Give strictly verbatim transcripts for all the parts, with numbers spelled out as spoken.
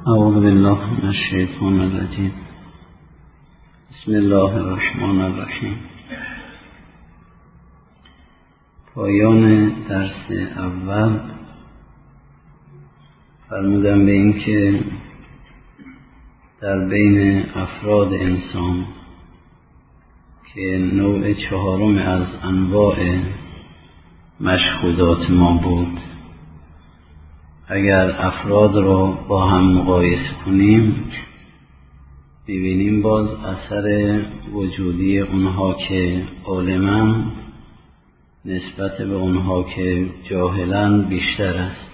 اعوذ بالله من الشیطان الرجیم. بسم الله الرحمن الرحیم. پایان درس اول فرمودم به این که در بین افراد انسان که نوع چهارم از انواع مشهودات ما بود، اگر افراد را با هم مقایسه کنیم ببینیم باز اثر وجودی اونها که عالمن نسبت به اونها که جاهلن بیشتر است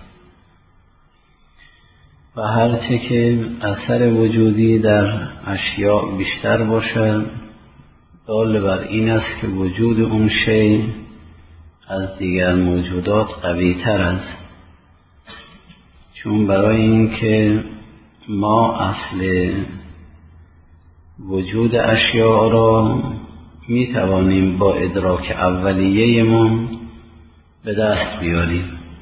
و هرچه که اثر وجودی در اشیاء بیشتر باشد دال بر این است که وجود اون شیء از دیگر موجودات قوی تر است، چون برای اینکه ما اصل وجود اشیاء را می توانیم با ادراک اولیه ما به دست بیاریم،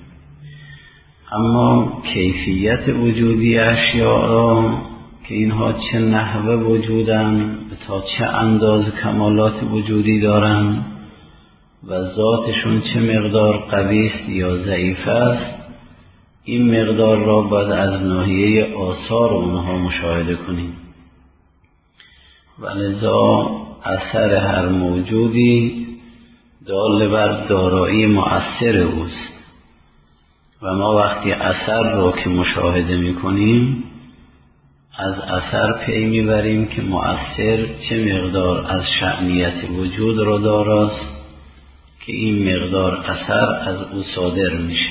اما کیفیت وجودی اشیاء را که اینها چه نحوه وجودن تا چه اندازه کمالات وجودی دارن و ذاتشون چه مقدار قوی است یا ضعیف است، این مقدار را باید از ناحیه آثار اونها مشاهده کنیم و لذا اثر هر موجودی دال بر دارایی مؤثر اوست و ما وقتی اثر را که مشاهده می کنیم از اثر پی می بریم که مؤثر چه مقدار از شأنیت وجود را داراست که این مقدار اثر از او صادر میشه.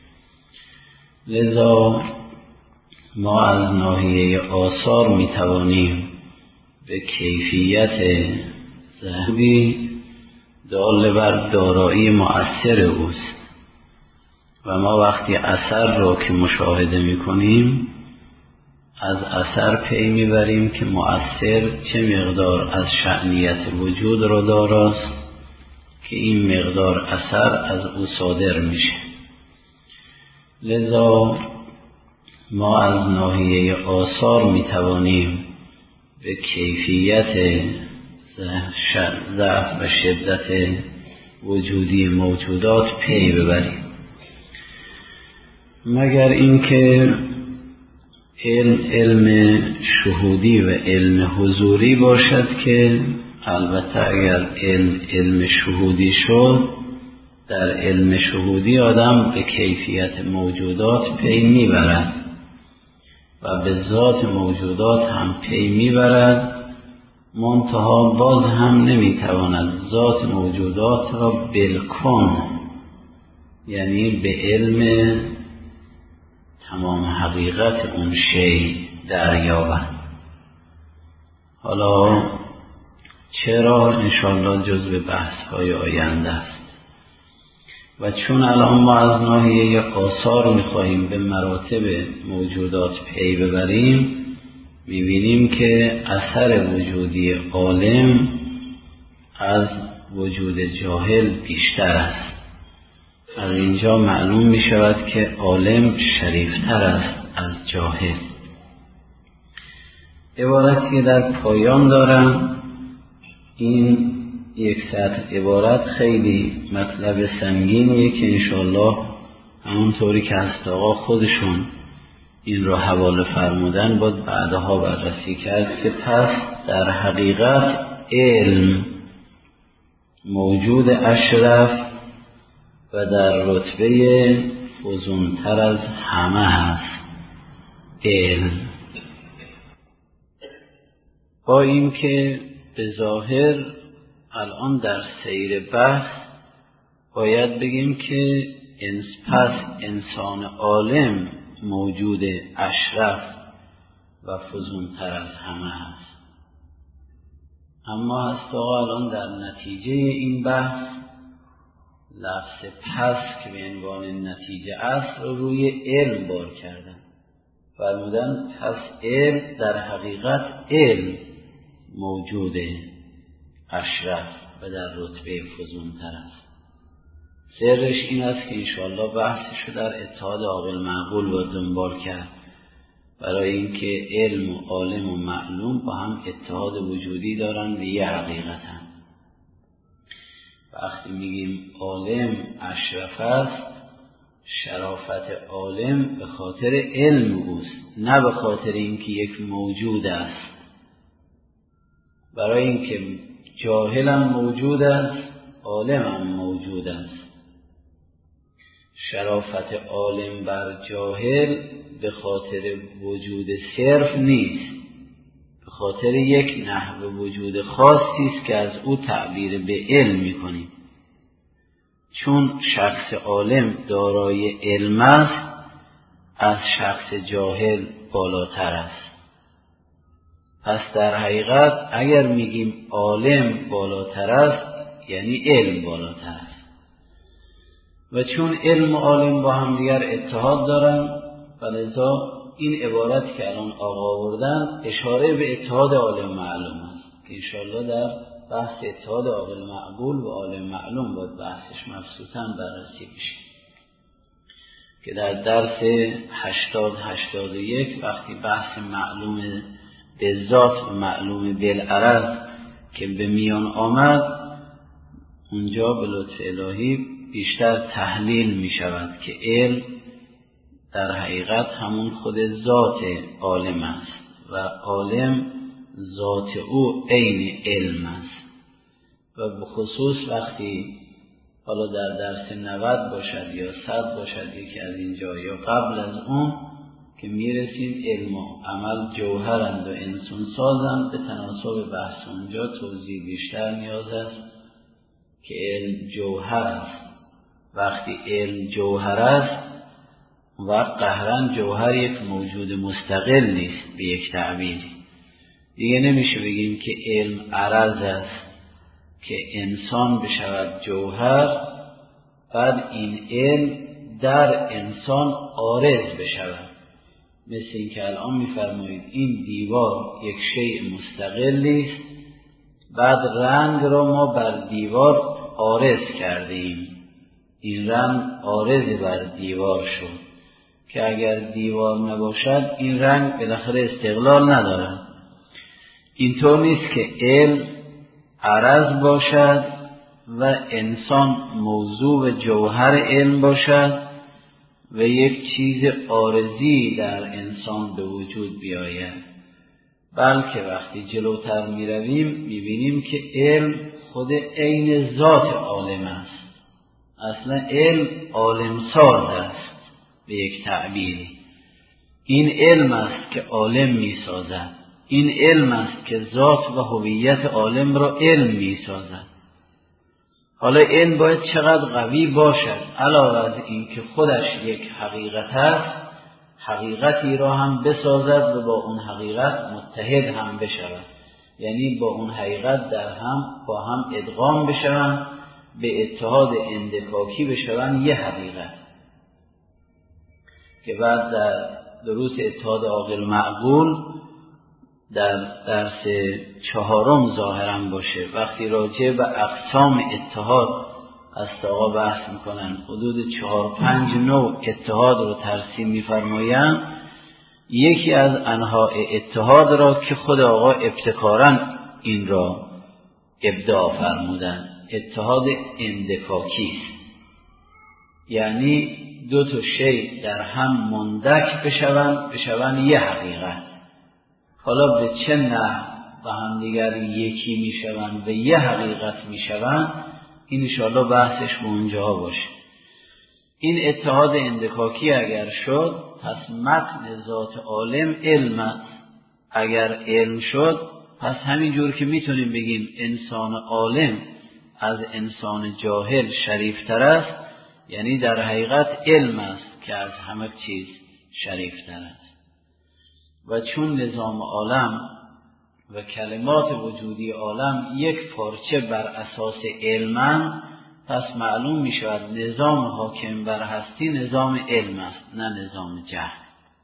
لذا ما از ناحیه آثار می توانیم به کیفیت ذهبی دال بر دارایی مؤثر اوست و ما وقتی اثر را که مشاهده می کنیم از اثر پی می بریم که مؤثر چه مقدار از شأنیت وجود را داراست که این مقدار اثر از او صادر میشه. لذا ما از ناحیه آثار می توانیم به کیفیت ضعف و شدت وجودی موجودات پی ببریم، مگر اینکه علم علم شهودی و علم حضوری باشد که البته اگر علم علم شهودی شد در علم شهودی آدم به کیفیت موجودات پی میبرد و به ذات موجودات هم پی میبرد، منتها باز هم نمیتواند ذات موجودات را بالکن یعنی به علم تمام حقیقت اون شیء دریابد. حالا چرا انشاءالله جزو بحث های آینده است و چون الان ما از ناحیه آثار میخواهیم به مراتب موجودات پی ببریم میبینیم که اثر وجودی عالم از وجود جاهل بیشتر است. از اینجا معلوم میشود که عالم شریفتر است از جاهل. عبارتی که در پایان دارم این یک سطر عبارت خیلی مطلب سنگینیه که انشاءالله همونطوری که هست آقا خودشون این رو حواله فرمودن باید بعدها بررسی کرد که پس در حقیقت علم موجود اشرف و در رتبه فزونتر از همه هست. علم با این که به ظاهر الان در سیر بحث باید بگیم که پس انسان عالم موجود اشرف و فزونتر از همه هست، اما هست آقا الان در نتیجه این بحث لفظ پس که به عنوان نتیجه است رو روی علم بار کردن، فرمودن پس علم در حقیقت علم موجود اشرف و در رتبه فزونتر است. سرش این است که انشاءالله بحثشو در اتحاد عاقل معقول با دنبال کرد برای اینکه علم و عالم و معلوم با هم اتحاد وجودی دارن و یه حقیقتن. وقتی میگیم عالم اشرف است، شرافت عالم به خاطر علم اوست، نه به خاطر اینکه یک موجود است. برای اینکه جاهل هم موجود است، عالم هم موجود است. شرافت عالم بر جاهل به خاطر وجود صرف نیست، به خاطر یک نحو وجود خاصی است که از او تعبیر به علم می‌کنیم. چون شخص عالم دارای علم است، از شخص جاهل بالاتر است. پس در حقیقت اگر میگیم عالم بالاتر است، یعنی علم بالاتر است. و چون علم و عالم با هم دیگر اتحاد دارن، ولذا این عبارت که الان آقا آوردن اشاره به اتحاد عالم معلوم است که انشاءالله در بحث اتحاد عاقل معقول و عالم معلوم باید بحثش مبسوطاً بررسی بشه، که در درس هشتاد هشتاد و یک وقتی بحث معلوم بالذات و معلوم بالعرض که به میان آمد، اونجا به لطف الهی بیشتر تحلیل می شود که علم در حقیقت همون خود ذات عالم است و عالم ذات او عین علم است. و به خصوص وقتی حالا در درس نود باشد یا صد باشد یکی از اینجا یا قبل از اون که میرسیم علم و عمل جوهرند و انسان سازند، به تناسب بحث اونجا توضیح بیشتر نیاز است که علم جوهر است. وقتی علم جوهر است و قهرن جوهر یک موجود مستقل نیست، به یک تعبیری دیگه نمیشه بگیم که علم عرض است که انسان بشود جوهر، بعد این علم در انسان عارض بشود. مثل این که الان میفرمایید این دیوار یک شیء مستقلی است، بعد رنگ را ما بر دیوار عارض کردیم، این رنگ عارض بر دیوار شد که اگر دیوار نباشد این رنگ بالاخره استقلال ندارد. اینطور نیست که علم عرض باشد و انسان موضوع و جوهر علم باشد و یک چیز عارضی در انسان به وجود بیاید، بلکه وقتی جلوتر می رویم می بینیم که علم خود عین ذات عالم است. اصلا علم عالم ساز است به یک تعبیری. این علم است که عالم می سازد، این علم است که ذات و هویت عالم را علم می سازد. حالا علم باید چقدر قوی باشد، علاوه از این که خودش یک حقیقت است، حقیقتی را هم بسازد و با اون حقیقت متحد هم بشود، یعنی با اون حقیقت در هم با هم ادغام بشوند، به اتحاد اندکاکی بشوند یه حقیقت، که بعد در دروس اتحاد عاقل معقول در درس چهارم ظاهرا باشه وقتی راجع به اقسام اتحاد از آقا بحث میکنن، حدود چهار پنج نوع اتحاد رو ترسیم میفرمایند. یکی از انواع اتحاد را که خود آقا ابتکاراً این را ابداع فرمودن، اتحاد اندکاکی است، یعنی دو تا شی در هم مندک بشوند بشوند یه حقیقت. حالا به چه نحو و هم دیگر یکی میشوند و یه حقیقت میشوند، این انشاءالله بحثش به اونجا باشه. این اتحاد اندکاکی اگر شد، پس متن ذات عالم علم است. اگر علم شد، پس همینجور که میتونیم بگیم انسان عالم از انسان جاهل شریفتر است، یعنی در حقیقت علم است که از همه چیز شریفتر است. و چون نظام عالم و کلمات وجودی عالم یک پارچه بر اساس علمند، پس معلوم می شود نظام حاکم بر هستی نظام علم است، نه نظام جهل.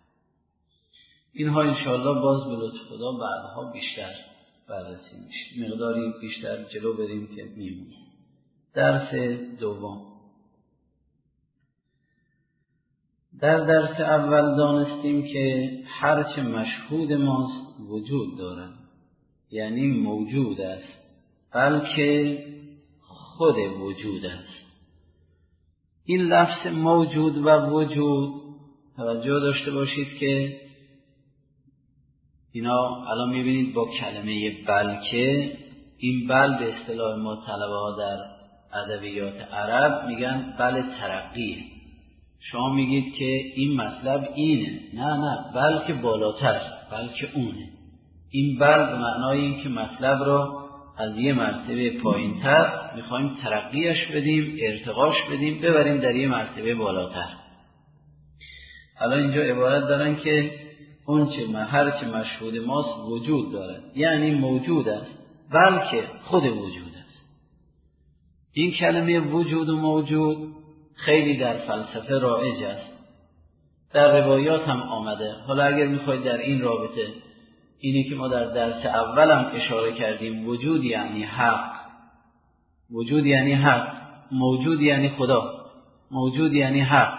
اینها انشاءالله باز به لطف خدا بعدها بیشتر بررسی میشه، مقداری بیشتر جلو بریم که میمونه. درس دوم. در درس اول دانستیم که هرچه مشهود ماست وجود دارد، یعنی موجود است، بلکه خود وجود است. این لفظ موجود و وجود توجه داشته باشید که اینا الان میبینید با کلمه بلکه، این بل به اصطلاح ما طلبه ها در ادبیات عرب میگن بل ترقیه. شما میگید که این مطلب اینه، نه نه بلکه بالاتر، بلکه اونه. این بل به معنای این که مطلب را از یه مرتبه پایین تر میخوایم ترقیش بدیم، ارتقاش بدیم، ببریم در یه مرتبه بالاتر. حالا اینجا عبارت دارن که اون چه هر چه مشهود ماست وجود دارد، یعنی موجود است، بلکه خود وجود است. این کلمه وجود و موجود خیلی در فلسفه رایج است، در روایات هم آمده. حالا اگر میخواید در این رابطه، اینی که ما در درس اول هم اشاره کردیم، وجود یعنی حق، وجود یعنی حق، موجود یعنی خدا، موجود یعنی حق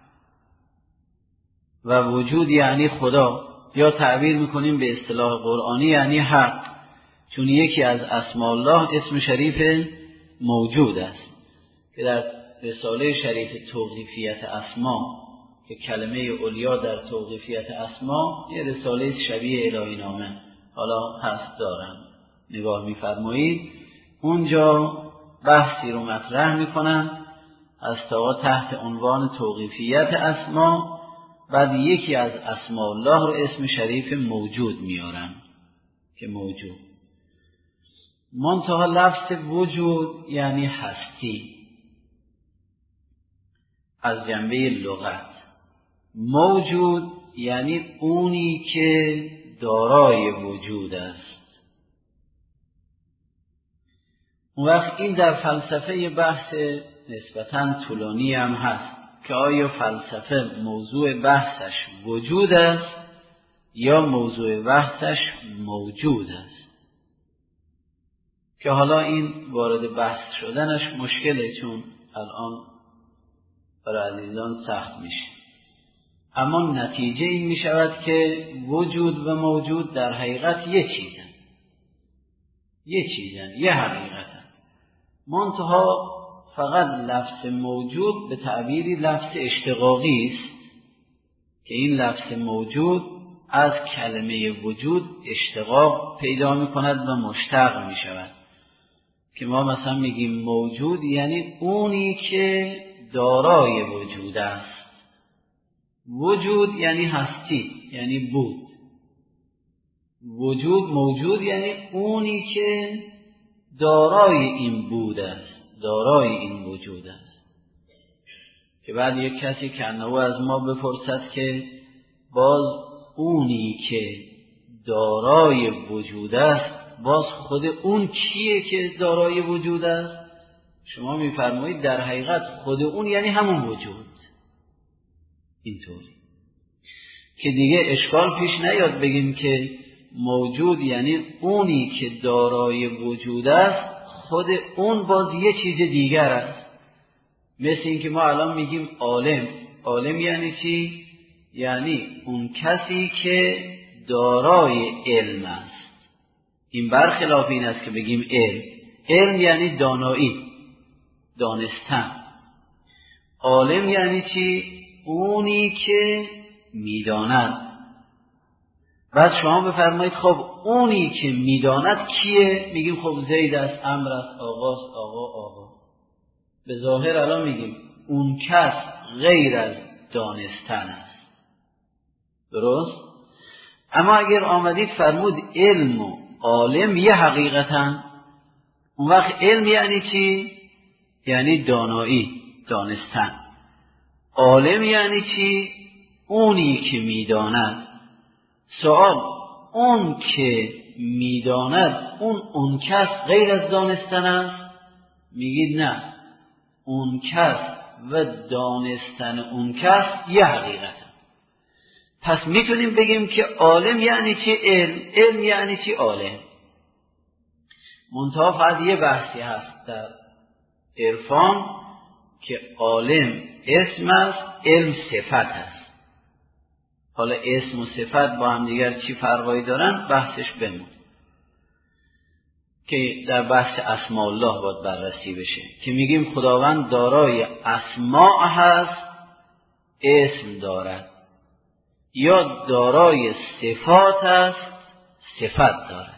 و وجود یعنی خدا، یا تعبیر میکنیم به اصطلاح قرآنی یعنی حق، چون یکی از اسماء الله اسم شریف موجود است که در رساله شریف توقیفیت اسما که کلمه علیا در توقیفیت اسما یه رساله شبیه الهی نامه حالا هست دارم، نگاه میفرمایید اونجا بحثی رو مطرح میکنن از تا تحت عنوان توقیفیت اسما، بعد یکی از اسماء الله رو اسم شریف موجود میارن که موجود. منتها لفظ وجود یعنی هستی از جنبه لغت، موجود یعنی اونی که دارای وجود است. اون وقت این در فلسفه یه بحث نسبتاً طولانی هم هست که آیا فلسفه موضوع بحثش وجود است یا موضوع بحثش موجود است، که حالا این وارد بحث شدنش مشکله چون الان برای عزیزان سخت میشه. اما نتیجه این می شود که وجود و موجود در حقیقت یه چیزن، یه چیزن، یه حقیقتن. منتها فقط لفظ موجود به تعبیری لفظ اشتقاقی است که این لفظ موجود از کلمه وجود اشتقاق پیدا می کند و مشتق می شود، که ما مثلا میگیم موجود یعنی اونی که دارای وجود است. وجود یعنی هستی، یعنی بود. وجود موجود یعنی اونی که دارای این بود است، دارای این وجود است. که بعد یک کسی کنه از ما بپرسد که باز اونی که دارای وجود است، باز خود اون کیه که دارای وجود است؟ شما میفرمایید در حقیقت خود اون یعنی همون وجود. اینطوری که دیگه اشکال پیش نیاد بگیم که موجود یعنی اونی که دارای وجود است، خود اون باز یه چیز دیگر است. مثل این که ما الان میگیم عالم. عالم یعنی چی؟ یعنی اون کسی که دارای علم است. این برخلاف این است که بگیم علم. علم یعنی دانایی، دانستن. عالم یعنی چی؟ اونی که میداند. بعد شما بفرمایید خب اونی که میداند کیه؟ میگیم خب زید است، عمرو است، آقاست، آقا آقا. به ظاهر الان میگیم اون کس غیر از دانستن است. درست؟ اما اگر آمدید فرمود علم و عالم یه حقیقتن، اون وقت علم یعنی چی؟ یعنی دانایی، دانستن. عالم یعنی چی؟ اونی که میداند. سوال، اون که میداند اون اون کس غیر از دانستن است؟ میگید نه، اون کس و دانستن اون کس یه حقیقت. پس میتونیم بگیم که عالم یعنی چی؟ علم. علم یعنی چی؟ عالم. منتها فقط یه بحثی هست در عرفان که عالم اسم است، علم صفت است. حالا اسم و صفت با هم دیگر چی فرقی دارن بحثش بمون، که در بحث اسماء الله باید بررسی بشه، که میگیم خداوند دارای اسماء هست، اسم دارد، یا دارای صفات است، صفت دارد.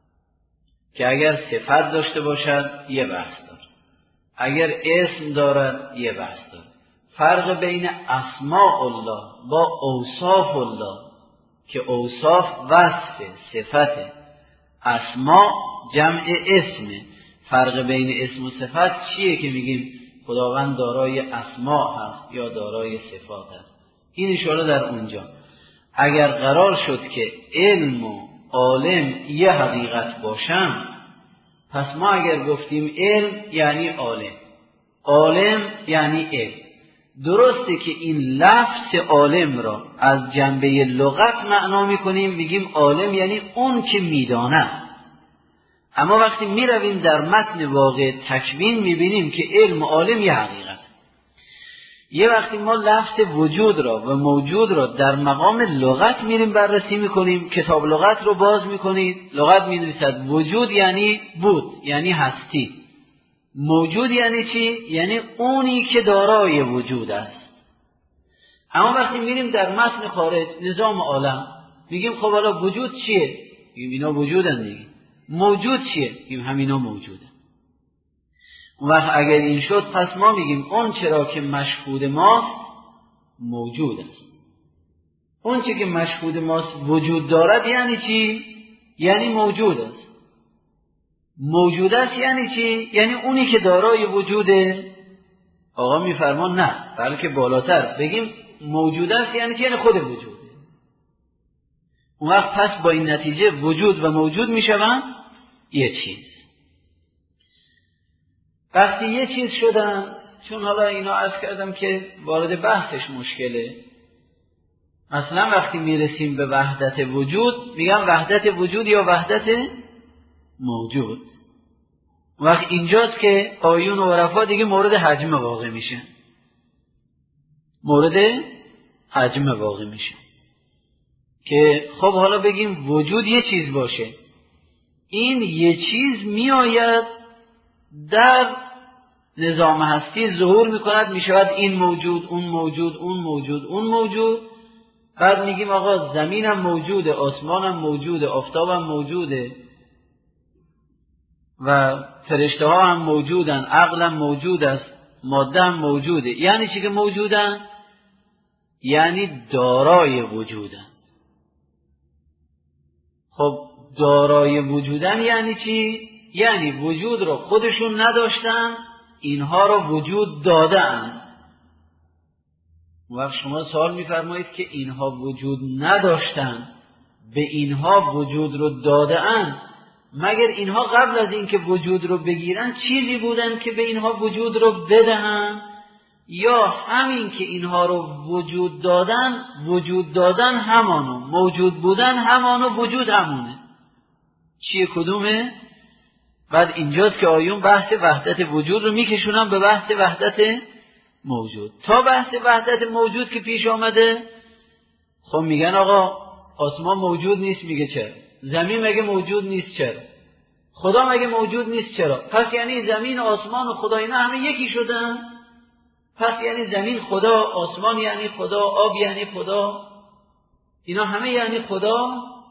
که اگر صفت داشته باشد یه بحث دارد، اگر اسم دارد یه بحث دارد. فرق بین اسماء الله با اوصاف الله، که اوصاف وصف صفت، اسماء جمع اسمه. فرق بین اسم و صفت چیه که میگیم خداوند دارای اسماء هست یا دارای صفات هست؟ این اشاره در اونجا. اگر قرار شد که علم و عالم یه حقیقت باشن، پس ما اگر گفتیم علم یعنی عالم، عالم یعنی علم. درسته که این لفظ عالم را از جنبه لغت معنا میکنیم، میگیم عالم یعنی اون که میداند. اما وقتی میرویم در متن واقع تکوین میبینیم که علم و عالم یه حقیقت. یه وقتی ما لفظ وجود را و موجود را در مقام لغت میریم بررسی میکنیم، کتاب لغت رو باز میکنید، لغت مینویسد وجود یعنی بود، یعنی هستی. موجود یعنی چی؟ یعنی اونی که دارای وجود است. اما وقتی میریم در متن خارج، نظام عالم، میگیم خب حالا وجود چیه؟ میگیم اینا وجودن دیگه. موجود چیه؟ میگیم همینا موجوده. اون وقت اگر این شد، پس ما میگیم اون چرا که مشهود ماست موجود است. اون چی که مشهود ماست وجود دارد یعنی چی؟ یعنی موجود است. موجود است یعنی چی؟ یعنی اونی که دارای وجوده. آقا میفرمان نه، بلکه بالاتر بگیم موجود است یعنی چی؟ یعنی خود وجوده. اون وقت پس با این نتیجه وجود و موجود میشوند یه چیز. وقتی یه چیز شدن، چون حالا اینا عرض کردم که وارد بحثش مشکله، مثلا وقتی میرسیم به وحدت وجود، میگم وحدت وجود یا وحدت موجود. وقت اینجاست که آیون و عرفا دیگه مورد حجم واقع میشن، مورد حجم واقع میشن که خب حالا بگیم وجود یه چیز باشه، این یه چیز میآید در نظام هستی ظهور میکند، میشود این موجود، اون موجود، اون موجود، اون موجود. بعد میگیم آقا زمینم موجوده، آسمانم موجوده، آفتابم موجوده و فرشته ها هم موجودن، عقلم موجود است، ماده هم موجوده. یعنی چی که موجودن؟ یعنی دارای وجودن. خب دارای وجودن یعنی چی؟ یعنی وجود رو خودشون نداشتن، اینها رو وجود دادن. وقت شما سوال میفرمایید که اینها وجود نداشتن، به اینها وجود رو دادن، مگر اینها قبل از اینکه وجود رو بگیرن چیزی بودن که به اینها وجود رو بدهن؟ یا همین که اینها رو وجود دادن، وجود دادن همانو، موجود بودن همانو، وجود همونه؟ چیه کدومه؟ بعد اینجاست که آیون بحث وحدت وجود رو میکشونن به بحث وحدت موجود. تا بحث وحدت موجود که پیش آمده، خب میگن آقا آسمان موجود نیست، میگه چرا؟ زمین مگه موجود نیست، چرا؟ خدا مگه موجود نیست، چرا؟ پس یعنی زمین و آسمان و خدا اینا همه یکی شدن؟ پس یعنی زمین خدا، آسمان یعنی خدا، آب یعنی خدا، اینا همه یعنی خدا؟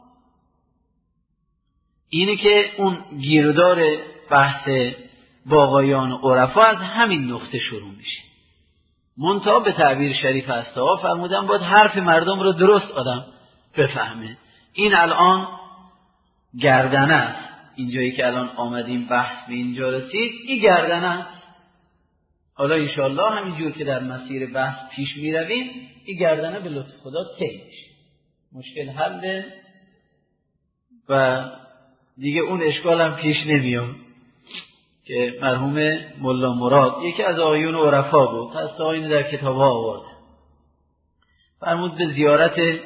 اینه که اون گیردار بحث باقایان و عرفا از همین نقطه شروع میشه. منتها به تعبیر شریف هستا فرمودن باید حرف مردم رو درست آدم بفهمه. این الان گردنه است، اینجایی که الان آمدیم بحث به اینجا رسید، این گردنه است. حالا انشاءالله همینجور که در مسیر بحث پیش می رویم، این گردنه به لطف خدا طی میشه، مشکل حله و دیگه اون اشکال هم پیش نمیاد که مرحوم ملا مراد یکی از آیون عرفا بود، هست آیون در کتاب ها آورد، فرمود به زیارت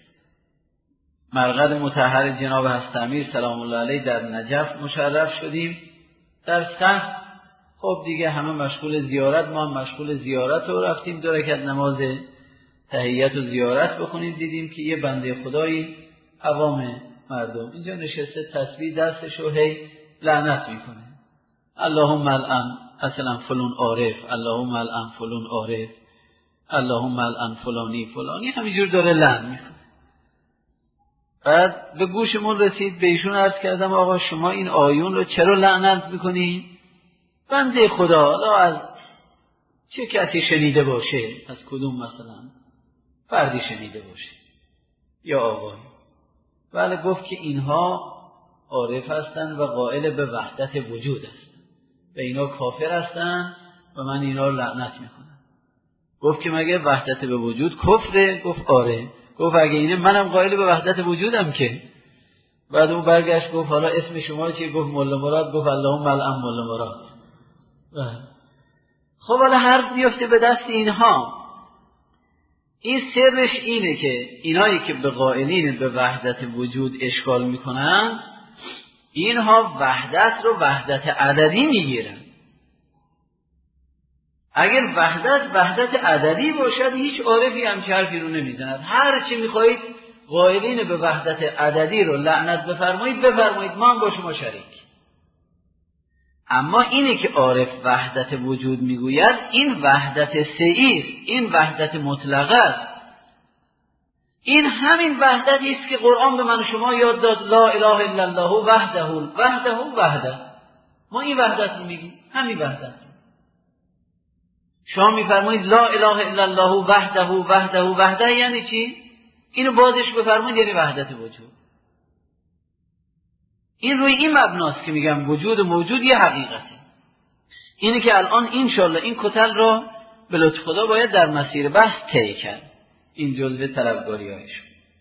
مرقد مطهر جناب هست امیر سلام الله علیه در نجف مشرف شدیم. در صف خب دیگه همه مشغول زیارت، ما هم مشغول زیارت و رفتیم دو رکعت نماز تحیت و زیارت بخونید، دیدیم که یه بنده خدایی عوام مردم اینجا نشسته تسبیح دستشو هی لعنت میکنه، اللهم الان مثلا فلان عارف، اللهم الان فلان عارف، اللهم الان فلانی فلانی، همینجور داره لعن میکنه. بعد به گوشمون رسید، به ایشون عرض کردم آقا شما این آیون رو چرا لعنت میکنی؟ بنده خدا حالا از چه کسی شنیده باشه، از کدوم مثلا فردی شنیده باشه یا آقای. بله گفت که اینها عارف هستند و قائل به وحدت وجود هستند و اینا کافر هستند و من اینا رو لعنت میکنم. گفت که مگه وحدت به وجود کفره؟ گفت آره. گفت اگه اینه منم قائل به وحدت وجودم که. بعد اون برگشت گفت حالا اسم شما چیه؟ گفت مولا مراد. گفت اللهم الان مولا مراد. خب حالا حرف بیفته به دست اینها. این سرش اینه که اینایی که به قائلین به وحدت وجود اشکال میکنن، اینها وحدت رو وحدت عددی میگیرن. اگر وحدت وحدت عددی باشد هیچ عارفی هم حرفی رو نمیزند. هر چی میخواهید قائلین به وحدت عددی رو لعنت بفرمایید بفرمایید، ما هم با شما شریک. اما اینه که عارف وحدت وجود میگوید، این وحدت سعی است، این وحدت مطلقه است. این همین وحدتی است که قرآن به من شما یاد داد، لا اله الا الله وحده وحده وحده. ما این وحدت رو میگیم، همین وحدت. شما میفرمایید لا اله الا الله وحده وحده وحده، یعنی چی؟ اینو بازش بفرمایید یعنی وحدت وجود. این روی این مبناست که میگم وجود موجود یه حقیقته. اینه که الان انشالله این کتل را به لطف خدا باید در مسیر بحث طی کرد. این جزء طلبکاری‌هاش.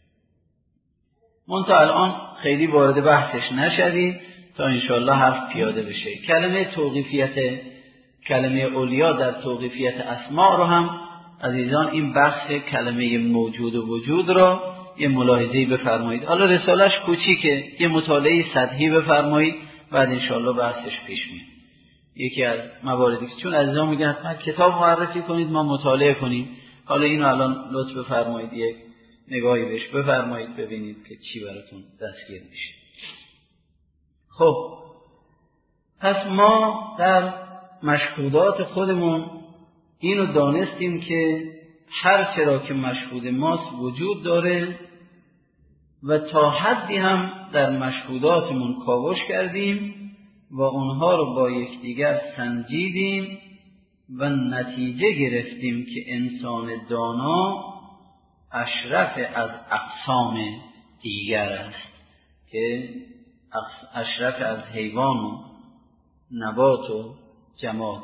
منتها الان خیلی وارد بحثش نشویم تا انشالله حرف پیاده بشه. کلمه توقیفیت، کلمه اولیا در توقیفیت اسماء رو هم عزیزان این بحث کلمه موجود و وجود را یه ملاحظه‌ای بفرمایید. حالا رسالش کوچیکه، یه مطالعه سطحی بفرمایید، بعد انشالله بحثش پیش میاد. یکی از مواردی که چون عزیزان میگن حتما کتاب معرفی کنید ما مطالعه کنیم، حالا اینو الان لطف بفرمایید یک نگاهی بهش بفرمایید ببینید که چی براتون دستگیر میشه. خب پس ما در مشهودات خودمون اینو دانستیم که هر چرا که مشهود ماست وجود داره و تا حدی هم در مشهوداتمون کاوش کردیم و اونها رو با یکدیگر سنجیدیم و نتیجه گرفتیم که انسان دانا اشرف از اقسام دیگر است، که اشرف از حیوان و نبات و جماد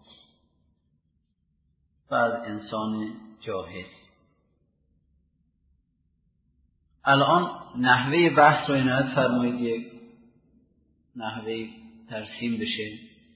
و از انسان جاهل. الان نحوه بحث رو عنایت فرمایید، یک نحوه ترسیم بشه.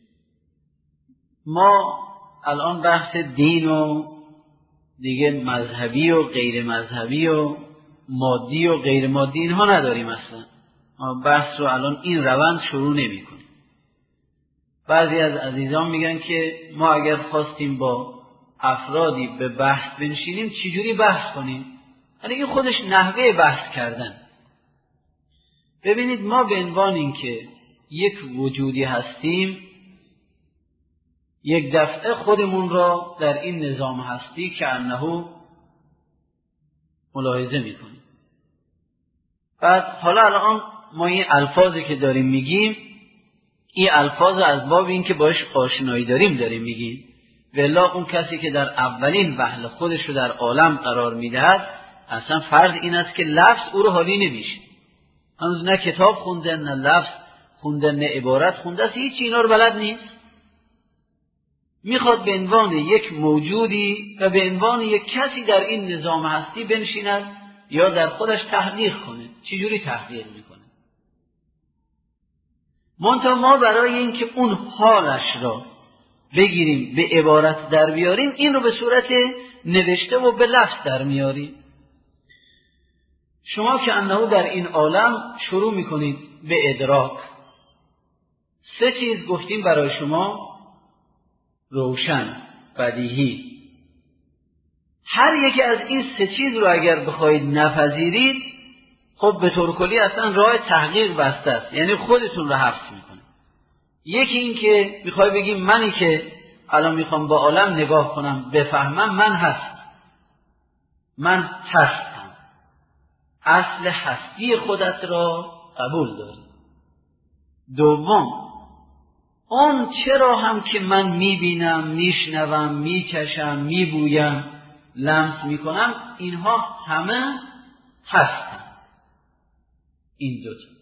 ما الان بحث دین و دیگه مذهبی و غیر مذهبی و مادی و غیر مادی اینها نداریم اصلا. ما بحث رو الان این روند شروع نمی کنیم. بعضی از عزیزان میگن که ما اگر خواستیم با افرادی به بحث بنشینیم چجوری بحث کنیم؟ یعنی این خودش نحوه بحث کردن. ببینید ما به عنوان این که یک وجودی هستیم، یک دفعه خودمون را در این نظام هستی که انه ملاحظه میکنیم. بعد حالا الان ما این الفاظی که داریم میگیم، این الفاظ از باب این که باش آشنایی داریم داریم میگیم. والله اون کسی که در اولین وهله خودش رو در عالم قرار میدهد، اصلا فرض این است که لفظ او رو حالی نمیشه. هنوز نه کتاب خونده، نه لفظ خونده، نه عبارت خونده است، هیچ اینا رو بلد نیست. میخواد به عنوان یک موجودی و به عنوان یک کسی در این نظام هستی بنشیند یا در خودش تحقیق کنه. چجوری تحقیق میکنه؟ منتها ما برای اینکه اون حالش را بگیریم به عبارت در بیاریم، این رو به صورت نوشته و به لفظ در میاریم. شما که انه در این عالم شروع میکنید به ادراک، سه چیز گفتیم برای شما روشن، بدیهی، هر یکی از این سه چیز رو اگر بخواید نپذیرید، خب به طور کلی اصلا راه تحقیق بسته است، یعنی خودتون رو حبس میکنه. یکی این که میخوای بگی منی که الان میخوام با عالم نگاه کنم بفهمم من هست، من هستم، اصل هستی خودت را قبول داری. دوم، اون چرا هم که من میبینم، میشنوم، میچشم، میبویم، لمس میکنم، اینها همه هستن، این دوتا.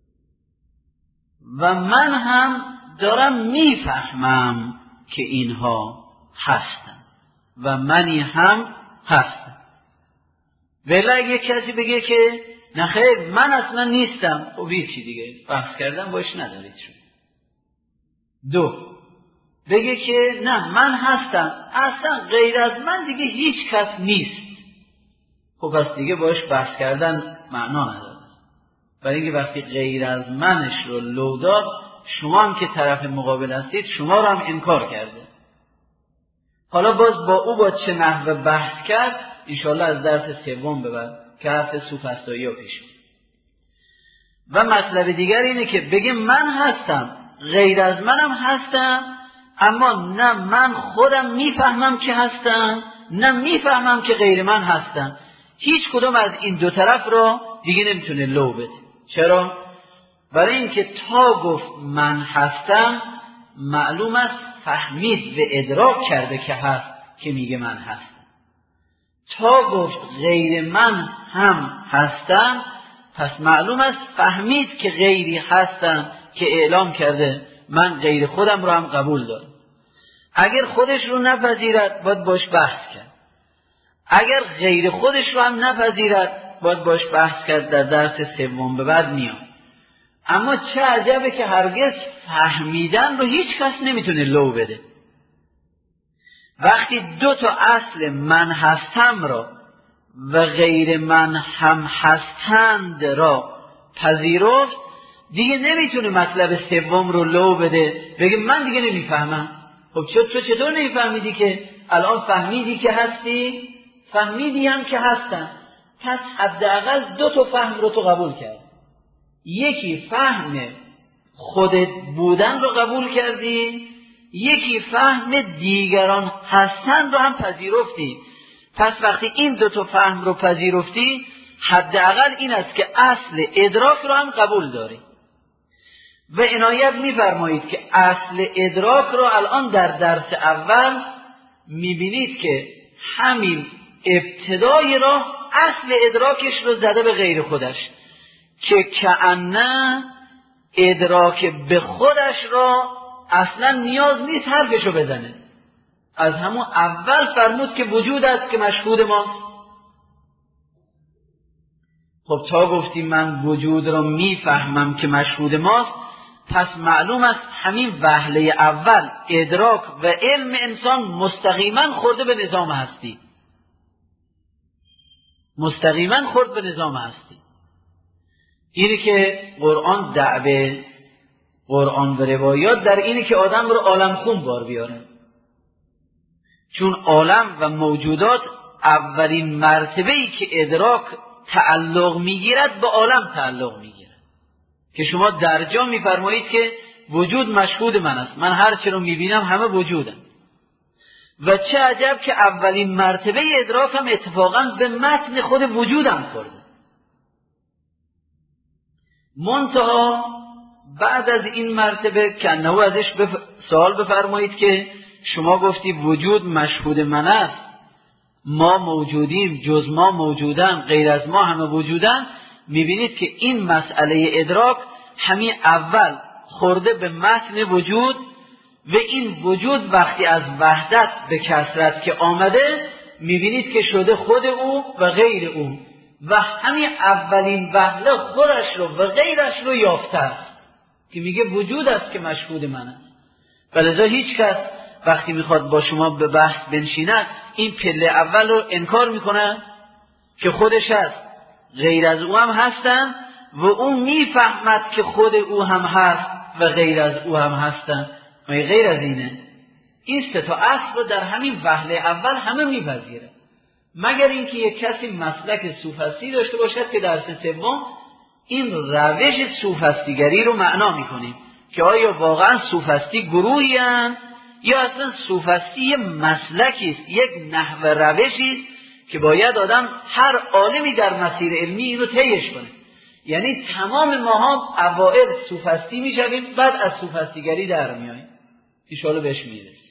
و من هم دارم میفهمم که اینها هستن و منی هم هستم. ولی اگه کسی بگه که نخیر من اصلا نیستم، خب هیچی دیگه بحث کردن باش ندارید شما. دو، بگه که نه من هستم، اصلا غیر از من دیگه هیچ کس نیست، خب پس دیگه باش بحث کردن معنا نداره. برای اینکه وقتی غیر از منش رو لو داد، شما هم که طرف مقابل هستید شما رو هم انکار کرده. حالا باز با او با چه نحوه بحث کرد انشاءالله از درس سوم ببر که حرف سوفسطایی ها پیش. و مطلب دیگر اینه که بگه من هستم، غیر از منم هستم، اما نه من خودم میفهمم که هستم، نه میفهمم که غیر من هستم. هیچ کدوم از این دو طرف رو دیگه نمیتونه لو بده. چرا؟ برای اینکه تا گفت من هستم معلوم است فهمید و ادراک کرده که هست که میگه من هستم. تا گفت غیر من هم هستم، پس معلوم است فهمید که غیری هستم که اعلام کرده من غیر خودم رو هم قبول دارم. اگر خودش رو نپذیرد باید باش بحث کرد، اگر غیر خودش رو هم نپذیرد باید باش بحث کرد. در درس سوم به بعد میام. اما چه عجبه که هرگز فهمیدن رو هیچ کس نمیتونه لو بده. وقتی دو تا اصل من هستم را و غیر من هم هستند را پذیرفت، دیگه نمیتونه مطلب سوم رو لو بده، بگه من دیگه نمیفهمم. خب تو چطور نمیفهمیدی که الان فهمیدی که هستی؟ فهمیدی هم که هستن، پس حداقل دو تا فهم رو تو قبول کرد. یکی فهم خودت بودن رو قبول کردی، یکی فهم دیگران هستن رو هم پذیرفتی. پس وقتی این دو تا فهم رو پذیرفتی، حداقل این است که اصل ادراک رو هم قبول داری. و عنایت می‌فرمایید که اصل ادراک رو الان در درس اول می‌بینید که همین ابتدای راه اصل ادراکش رو زده به غیر خودش، که کأنه ادراک به خودش را اصلا نیاز نیست حرفشو بزنه. از همون اول فرمود که وجود است که مشهود ماست. خب تا گفتیم من وجود را میفهمم که مشهود ماست، پس معلوم است همین وهله اول ادراک و علم انسان مستقیما خورده به نظام هستی، مستقیما خورد به نظام هستی. اینی که قرآن دعوه قرآن و روایات در اینه که آدم رو عالم خون بار بیاره، چون عالم و موجودات اولین مرتبه‌ای که ادراک تعلق میگیرد به عالم تعلق میگیرد، که شما در جا میفرمایید که وجود مشهود من است، من هر چه رو میبینم همه وجودم. و چه عجب که اولین مرتبه ادراک هم اتفاقا به متن خود وجودم خورده. منتها بعد از این مرتبه که انه ازش بف... سوال بفرمایید که شما گفتی وجود مشهود من است، ما موجودیم، جز ما موجودن، غیر از ما همه وجودن. میبینید که این مسئله ادراک همین اول خورده به متن وجود، و این وجود وقتی از وحدت به کثرت که آمده میبینید که شده خود او و غیر او، و همین اولین وهله خودش رو و غیرش رو یافته است که میگه وجود است که مشهود من است. ولذا هیچ کس وقتی میخواد با شما به بحث بنشیند این پله اول رو انکار میکنه که خودش هست، غیر از او هم هستن و اون میفهمد که خود او هم هست و غیر از او هم هستن. و غیر از اینه، این سه تا اصل رو در همین وهله اول همه میپذیره. مگر اینکه یک کسی مسلک سوفستی داشته باشد که درس سوم این روش سوفستیگری رو معنا میکنیم که آیا واقعا سوفستی گروهی هستند یا اصلا سوفستی مسلکی است، یک نحو روشی است که باید آدم هر عالمی در مسیر علمی اینو طیش کنه. یعنی تمام ماها اوائل سوفستی میشویم، بعد از سوفستیگری در میاییم، ان شاءالله بهش میرسیم.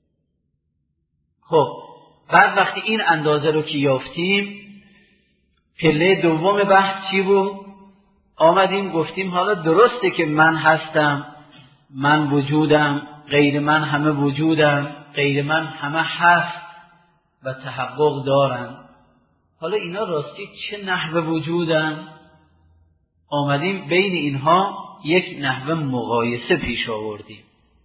خب بعد وقتی این اندازه رو که یافتیم، پله دوم بحث چی بود؟ آمدیم گفتیم حالا درسته که من هستم، من وجودم، غیر من همه وجودم، غیر من همه هست و تحقق دارن. حالا اینا راستی چه نحو وجودن؟ آمدیم بین اینها یک نحو مقایسه پیش آوردیم.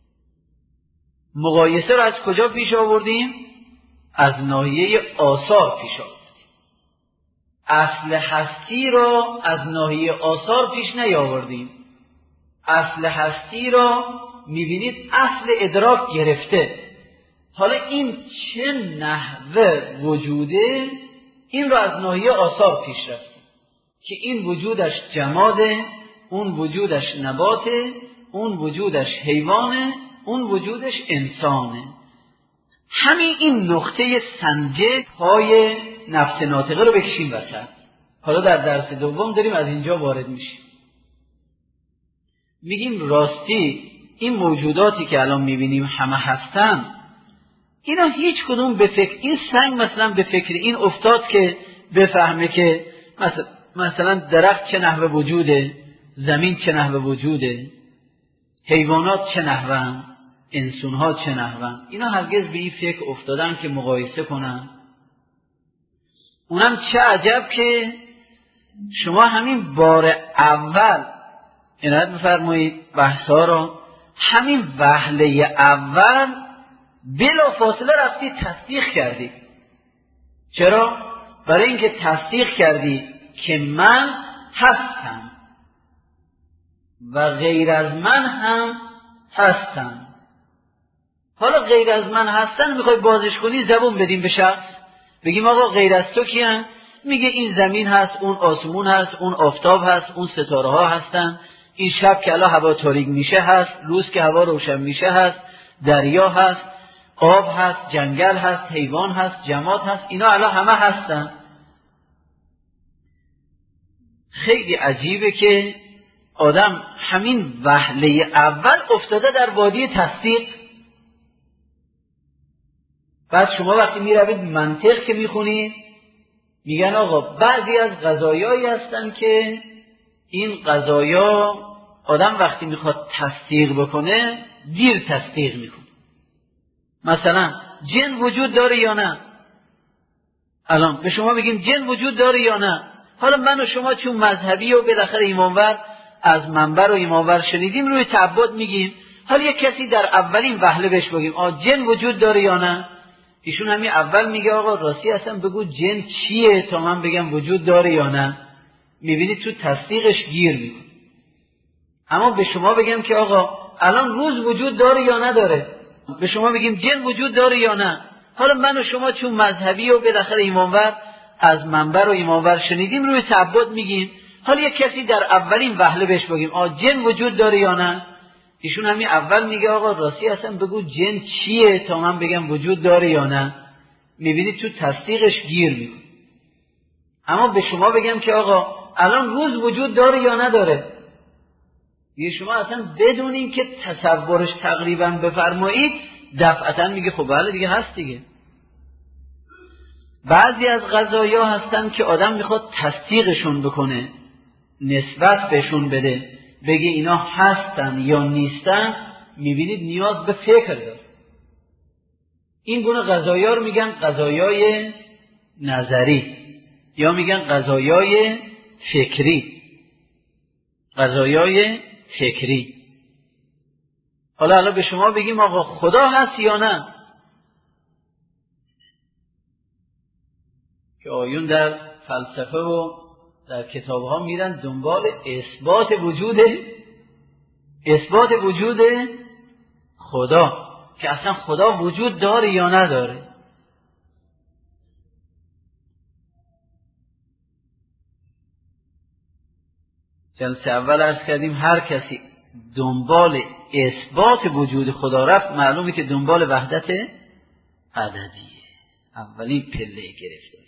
مقایسه رو از کجا پیش آوردیم؟ از ناحیه آثار پیش آوردیم. اصل هستی را از ناحیه آثار پیش نیاوردیم. اصل هستی را میبینید اصل ادراک گرفته. حالا این چه نحو وجوده؟ این را از ناحیه آثار پیش رفتیم که این وجودش جماده، اون وجودش نباته، اون وجودش حیوانه، اون وجودش انسانه. همین این نقطه سنجه پای نفس ناطقه رو بکشیم وسط. حالا در درس دوم داریم از اینجا وارد میشیم. میگیم راستی این موجوداتی که الان میبینیم همه هستن، اینا هیچ کدوم به فکر، این سنگ مثلا به فکر این افتاد که بفهمه که مثلا, مثلا درخت چه نحو وجوده، زمین چه نحو وجوده، حیوانات چه نحون، انسان‌ها چه نحون. اینا هرگز به این فکر افتادن که مقایسه کنن. اونم چه عجب که شما همین بار اول عنایت بفرمایید بحثا رو، همین وهله اول بلا فاصله رفتی تصدیق کردی. چرا؟ برای اینکه تصدیق کردی که من هستم و غیر از من هم هستم. حالا غیر از من هستن میخوای بازش کنی، زبون بدیم به شخص، بگیم آقا غیر از تو کیه؟ میگه این زمین هست، اون آسمون هست، اون آفتاب هست، اون ستاره ها هستن، این شب که الان هوا تاریک میشه هست، روز که هوا روشن میشه هست، دریا هست، آب هست، جنگل هست، حیوان هست، جماد هست، اینا الان همه هستن. خیلی عجیبه که آدم همین وهله اول افتاده در وادی تصدیق. بعد شما وقتی میروید منطق که میخونید، میگن آقا بعضی از قضایایی هستن که این قضایا آدم وقتی میخواد تصدیق بکنه دیر تصدیق میکنه. مثلا جن وجود داره یا نه؟ الان به شما بگیم جن وجود داره یا نه، حالا من و شما چون مذهبی و بالاخره ایمانور از منبر و ایمانور شنیدیم روی تعبد میگیم، حالا یک کسی در اولین وهله بهش بگیم آ جن وجود داره یا نه، ایشون همین اول میگه آقا راستی اصلا بگو جن چیه تا من بگم وجود داره یا نه. میبینید تو تصدیقش گیر میکنه. اما به شما بگم که آقا الان روز وجود داره یا نداره، به شما بگیم جن وجود داره یا نه، حالا من و شما چون مذهبی و بالاخره ایمانور از منبر و ایمانور شنیدیم روی تعبد میگیم، حالا یک کسی در اولین وهله بهش بگیم آ جن وجود داره یا نه، ایشون همین اول میگه آقا راستی اصلا بگو جن چیه تا من بگم وجود داره یا نه. میبینید تو تصدیقش گیر میکنه. اما به شما بگم که آقا الان روز وجود داره یا نداره، یه شما اصلا بدونین که تصورش تقریبا بفرمایید دفعتا میگه خب بله دیگه هست دیگه. بعضی از قضایا هستن که آدم میخواد تصدیقشون بکنه، نسبت بهشون بده، بگه اینا هستن یا نیستن، میبینید نیاز به فکر داره. این گونه قضایا رو میگن قضایای نظری یا میگن قضایای فکری. قضایای فکری. حالا الان به شما بگیم آقا خدا هست یا نه، که آیون در فلسفه و در کتاب ها میرن دنبال اثبات وجود اثبات وجود خدا، که اصلا خدا وجود داره یا نداره. جلسه اول عرض کردیم هر کسی دنبال اثبات وجود خدا رفت، معلومه که دنبال وحدت عددیه. اولین پله گرفتاری.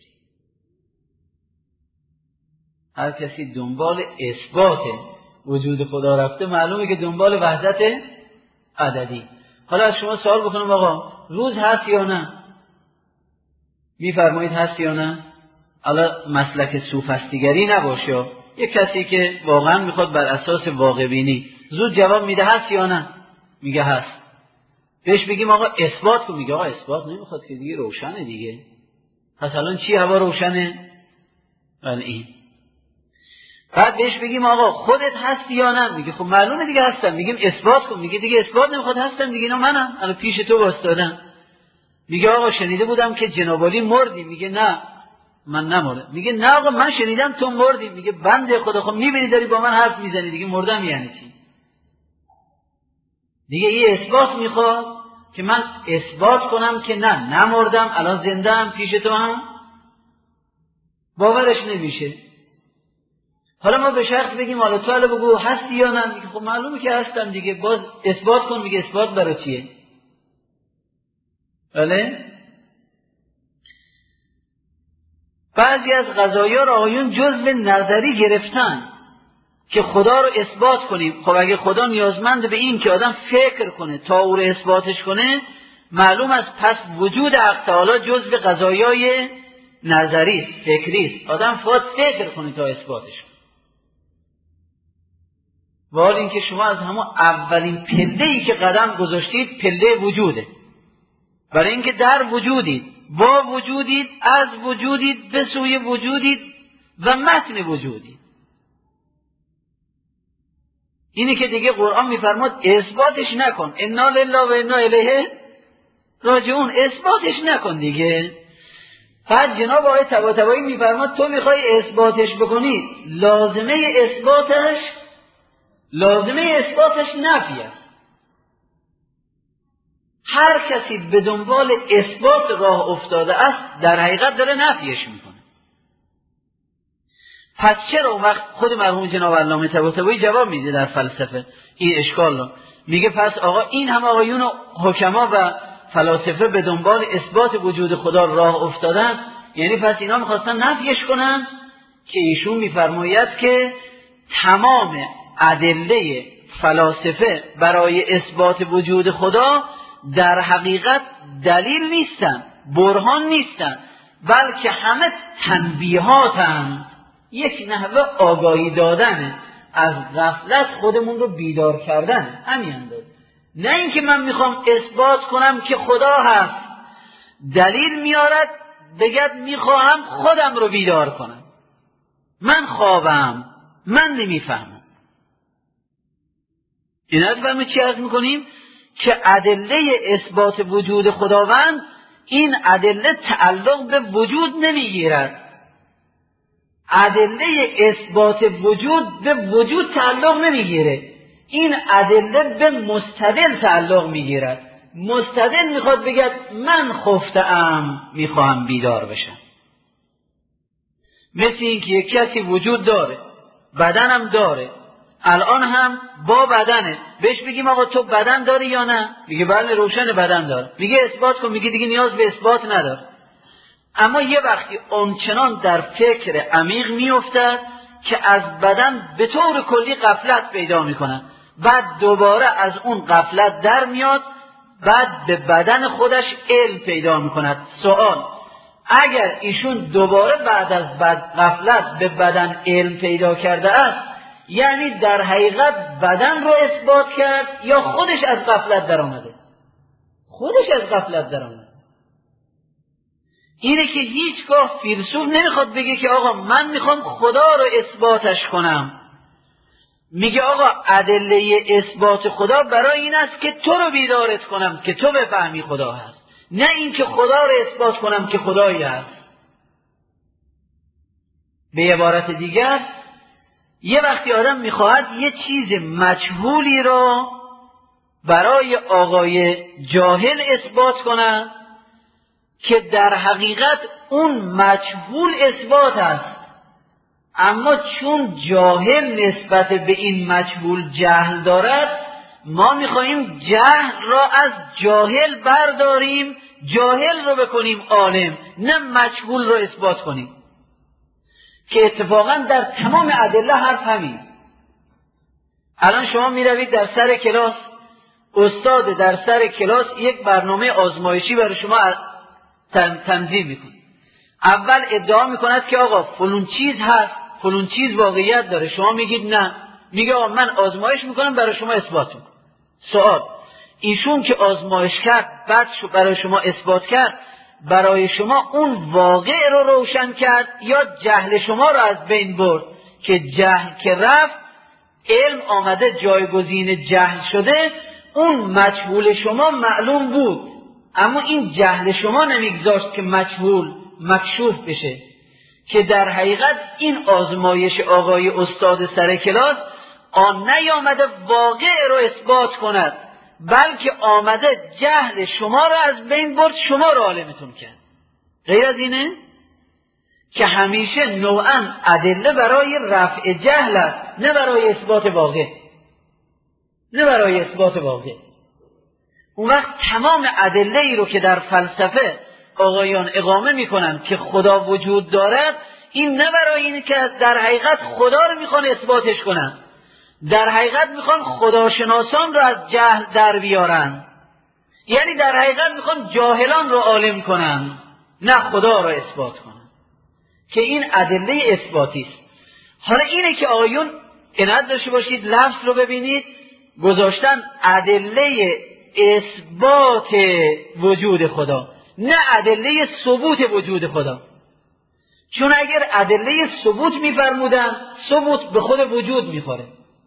هر کسی دنبال اثبات وجود خدا رفته، معلومه که دنبال وحدت عددی. حالا از شما سوال بکنم آقا روز هست یا نه؟ میفرمایید هست یا نه؟ حالا مسلک سوفسطیگری نباشه، یک کسی که واقعا میخواد بر اساس واقع بینی زود جواب میده هست یا نه؟ میگه هست. بهش بگیم آقا اثبات کن، میگه آقا اثبات نمیخواد که دیگه روشنه دیگه. پس الان چی هوا روشنه؟ الان این. بعد بهش بگیم آقا خودت هستی یا نه؟ میگه خب معلومه دیگه هستم. میگیم اثبات کن، میگه دیگه اثبات نمیخواد، هستم دیگه، اینا منم، الان پیش تو واسطادم. میگه آقا شنیده بودم که جناب علی مردی. میگه نه من نمردم. میگه نه آقا من شنیدم تو مردی. میگه بنده خدا خب میبینی داری با من حرف میزنی دیگه، مردم یعنی چی؟ دیگه یه اثبات میخواد که من اثبات کنم که نه نمردم، الان زنده ام پیش تو هم. باورش نمیشه. حالا ما به شخص بگیم حالا تو حالا بگو هستی یا نه؟ میگه خب معلومه که هستم دیگه، باز اثبات کن. میگه اثبات برای چیه؟ بله. بعضی از قضایا را آیون جزء نظری گرفتن که خدا رو اثبات کنیم. خب اگه خدا نیازمند به این که آدم فکر کنه تا او رو اثباتش کنه، معلوم است پس وجود حق تعالی جزء قضایای نظری است، فکری است. آدم فقط فکر کنه تا اثباتش کنه. و حال این که شما از همون اولین پله‌ای که قدم گذاشتید پله وجوده. برای اینکه در وجودید، با وجودید، از وجودید، به سوی وجودید و متن وجودید. اینی که دیگه قرآن میفرماد اثباتش نکن، انا لله و انا الیه راجعون، اثباتش نکن دیگه. بعد جناب آقای طباطبایی میفرماد تو میخوای اثباتش بکنی، لازمه اثباتش لازمه اثباتش نفی است. هر کسی به دنبال اثبات راه افتاده است در حقیقت داره نفیش میکنه. پس چرا اون وقت خود مرحوم جناب علامه طباطبایی جواب میده در فلسفه این اشکال رو؟ میگه پس آقا این هم آقایون و حکما و فلاسفه به دنبال اثبات وجود خدا راه افتادن، یعنی پس اینا میخواستن نفیش کنن، که ایشون میفرماید که تمام ادله فلاسفه برای اثبات وجود خدا در حقیقت دلیل نیستن، برهان نیستن، بلکه همه تنبیهاتن، یک نحوه آگاهی دادن، از غفلت خودمون رو بیدار کردن، همین اندازه. نه اینکه من میخوام اثبات کنم که خدا هست، دلیل میارد بگد میخواهم خودم رو بیدار کنم، من خوابم، من نمیفهمم. این از برمه چی عرض میکنیم؟ که ادله اثبات وجود خداوند، این ادله تعلق به وجود نمیگیرد. ادله اثبات وجود به وجود تعلق نمیگیره، این ادله به مستدل تعلق میگیرد. مستدل میخواد بگد من خفته‌ام، میخواهم بیدار بشم. مثل این که یک کسی وجود داره، بدنم داره، الان هم با بدنه، بهش بگیم آقا تو بدن داری یا نه؟ میگه بله روشن بدن داره. میگه اثبات کن، میگه دیگه نیاز به اثبات نداره. اما یه وقتی اونچنان در فکر عمیق میافتد که از بدن به طور کلی غفلت پیدا میکنه، بعد دوباره از اون غفلت در میاد، بعد به بدن خودش علم پیدا میکند. سوال: اگر ایشون دوباره بعد از غفلت به بدن علم پیدا کرده است، یعنی در حقیقت بدن رو اثبات کرد یا خودش از غفلت در آمده؟ خودش از غفلت در آمده. اینه که هیچگاه فیلسوف نمیخواد بگه که آقا من میخوام خدا رو اثباتش کنم. میگه آقا ادله اثبات خدا برای این است که تو رو بیدارت کنم که تو بفهمی خدا هست، نه این که خدا رو اثبات کنم که خدایی هست. به عبارت دیگر، یه وقتی آدم میخواهد یه چیز مجهولی را برای آقای جاهل اثبات کند که در حقیقت اون مجهول اثبات است، اما چون جاهل نسبت به این مجهول جهل دارد، ما میخواهیم جهل را از جاهل برداریم، جاهل رو بکنیم عالم، نه مجهول رو اثبات کنیم، که اتفاقا در تمام ادله حرف همین. الان شما میروید در سر کلاس، استاد در سر کلاس یک برنامه آزمایشی برای شما تنظیم میکنه. اول ادعا میکند که آقا فلون چیز هست، فلون چیز واقعیت داره، شما میگید نه، میگه آقا من آزمایش میکنم برای شما اثبات میکنم. سوال: ایشون که آزمایش کرد بعد برای شما اثبات کرد، برای شما اون واقع رو روشن کرد یا جهل شما رو از بین برد؟ که جهل که رفت، علم آمده جایگزین جهل شده، اون مجهول شما معلوم بود، اما این جهل شما نمیگذاشت که مجهول مکشوف بشه. که در حقیقت این آزمایش آقای استاد سر کلاس آن نیامده واقع رو اثبات کند، بلکه آمده جهل شما رو از بین برد، شما رو عالمتون کرد. غیر از اینه که همیشه نوعاً ادله برای رفع جهل است، نه برای اثبات واقع، نه برای اثبات واقع. اون وقت تمام ادله ای رو که در فلسفه آقایان اقامه میکنن که خدا وجود دارد، این نه برای اینه که در حقیقت خدا رو میخوان اثباتش کنن، در حقیقت میخوان خداشناسان رو از جهل در بیارن، یعنی در حقیقت میخوان جاهلان رو عالم کنن، نه خدا رو اثبات کنن، که این ادله اثباتی است. حالا اینه که آقایون عنایت داشته باشید، لفظ رو ببینید، گذاشتن ادله اثبات وجود خدا، نه ادله ثبوت وجود خدا. چون اگر ادله ثبوت میفرمودن، ثبوت به خود وجود میخوره،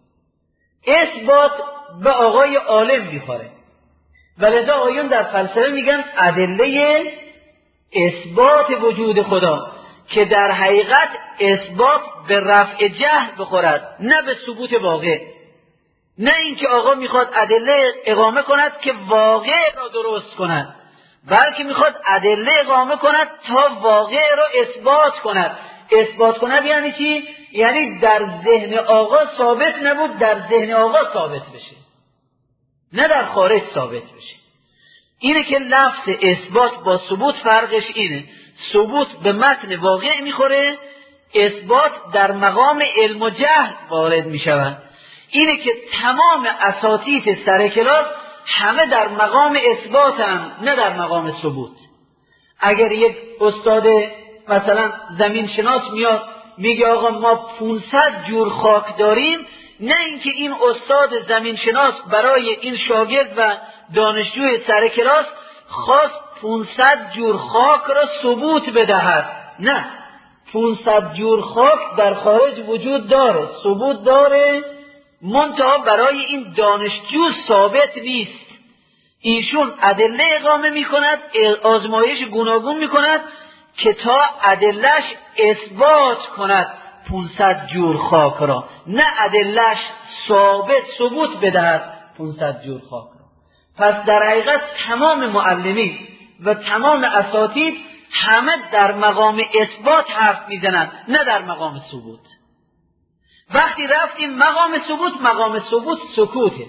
اثبات به آقای عالم میخوره. ولذا آقایون در فلسفه میگن ادله اثبات وجود خدا، که در حقیقت اثبات به رفع جهل بخورد، نه به ثبوت واقع. نه اینکه آقا میخواد ادله اقامه کند که واقع را درست کند، بلکه میخواد ادله اقامه کند تا واقع را اثبات کند. اثبات کند یعنی چی؟ یعنی در ذهن آقا ثابت نبود، در ذهن آقا ثابت بشه، نه در خارج ثابت بشه. اینه که لفظ اثبات با ثبوت فرقش اینه. ثبوت به متن واقع میخوره، اثبات در مقام علم و جهل وارد میشود. اینه که تمام اساتید سر کلاس همه در مقام اثبات هم، نه در مقام ثبوت. اگر یک استاد مثلا زمین شناس میاد میگه آقا ما پانصد جور خاک داریم، نه اینکه این استاد زمین شناس برای این شاگرد و دانشجوی سر کلاس خواست پانصد جور خاک را ثبوت بدهد، نه، پانصد جور خاک در خارج وجود داره، ثبوت داره، منتها برای این دانشجو ثابت نیست. ایشون ادله اقامه میکند، آزمایش گوناگون میکند که تا ادلهش اثبات کند پانصد جور خاک را، نه ادلهش ثابت ثبوت بدهد پانصد جور خاک را. پس در حقیقت تمام معلمین و تمام اساتید همه در مقام اثبات حرف میزنند، نه در مقام ثبوت. وقتی رفتیم مقام ثبوت، مقام ثبوت سکوته.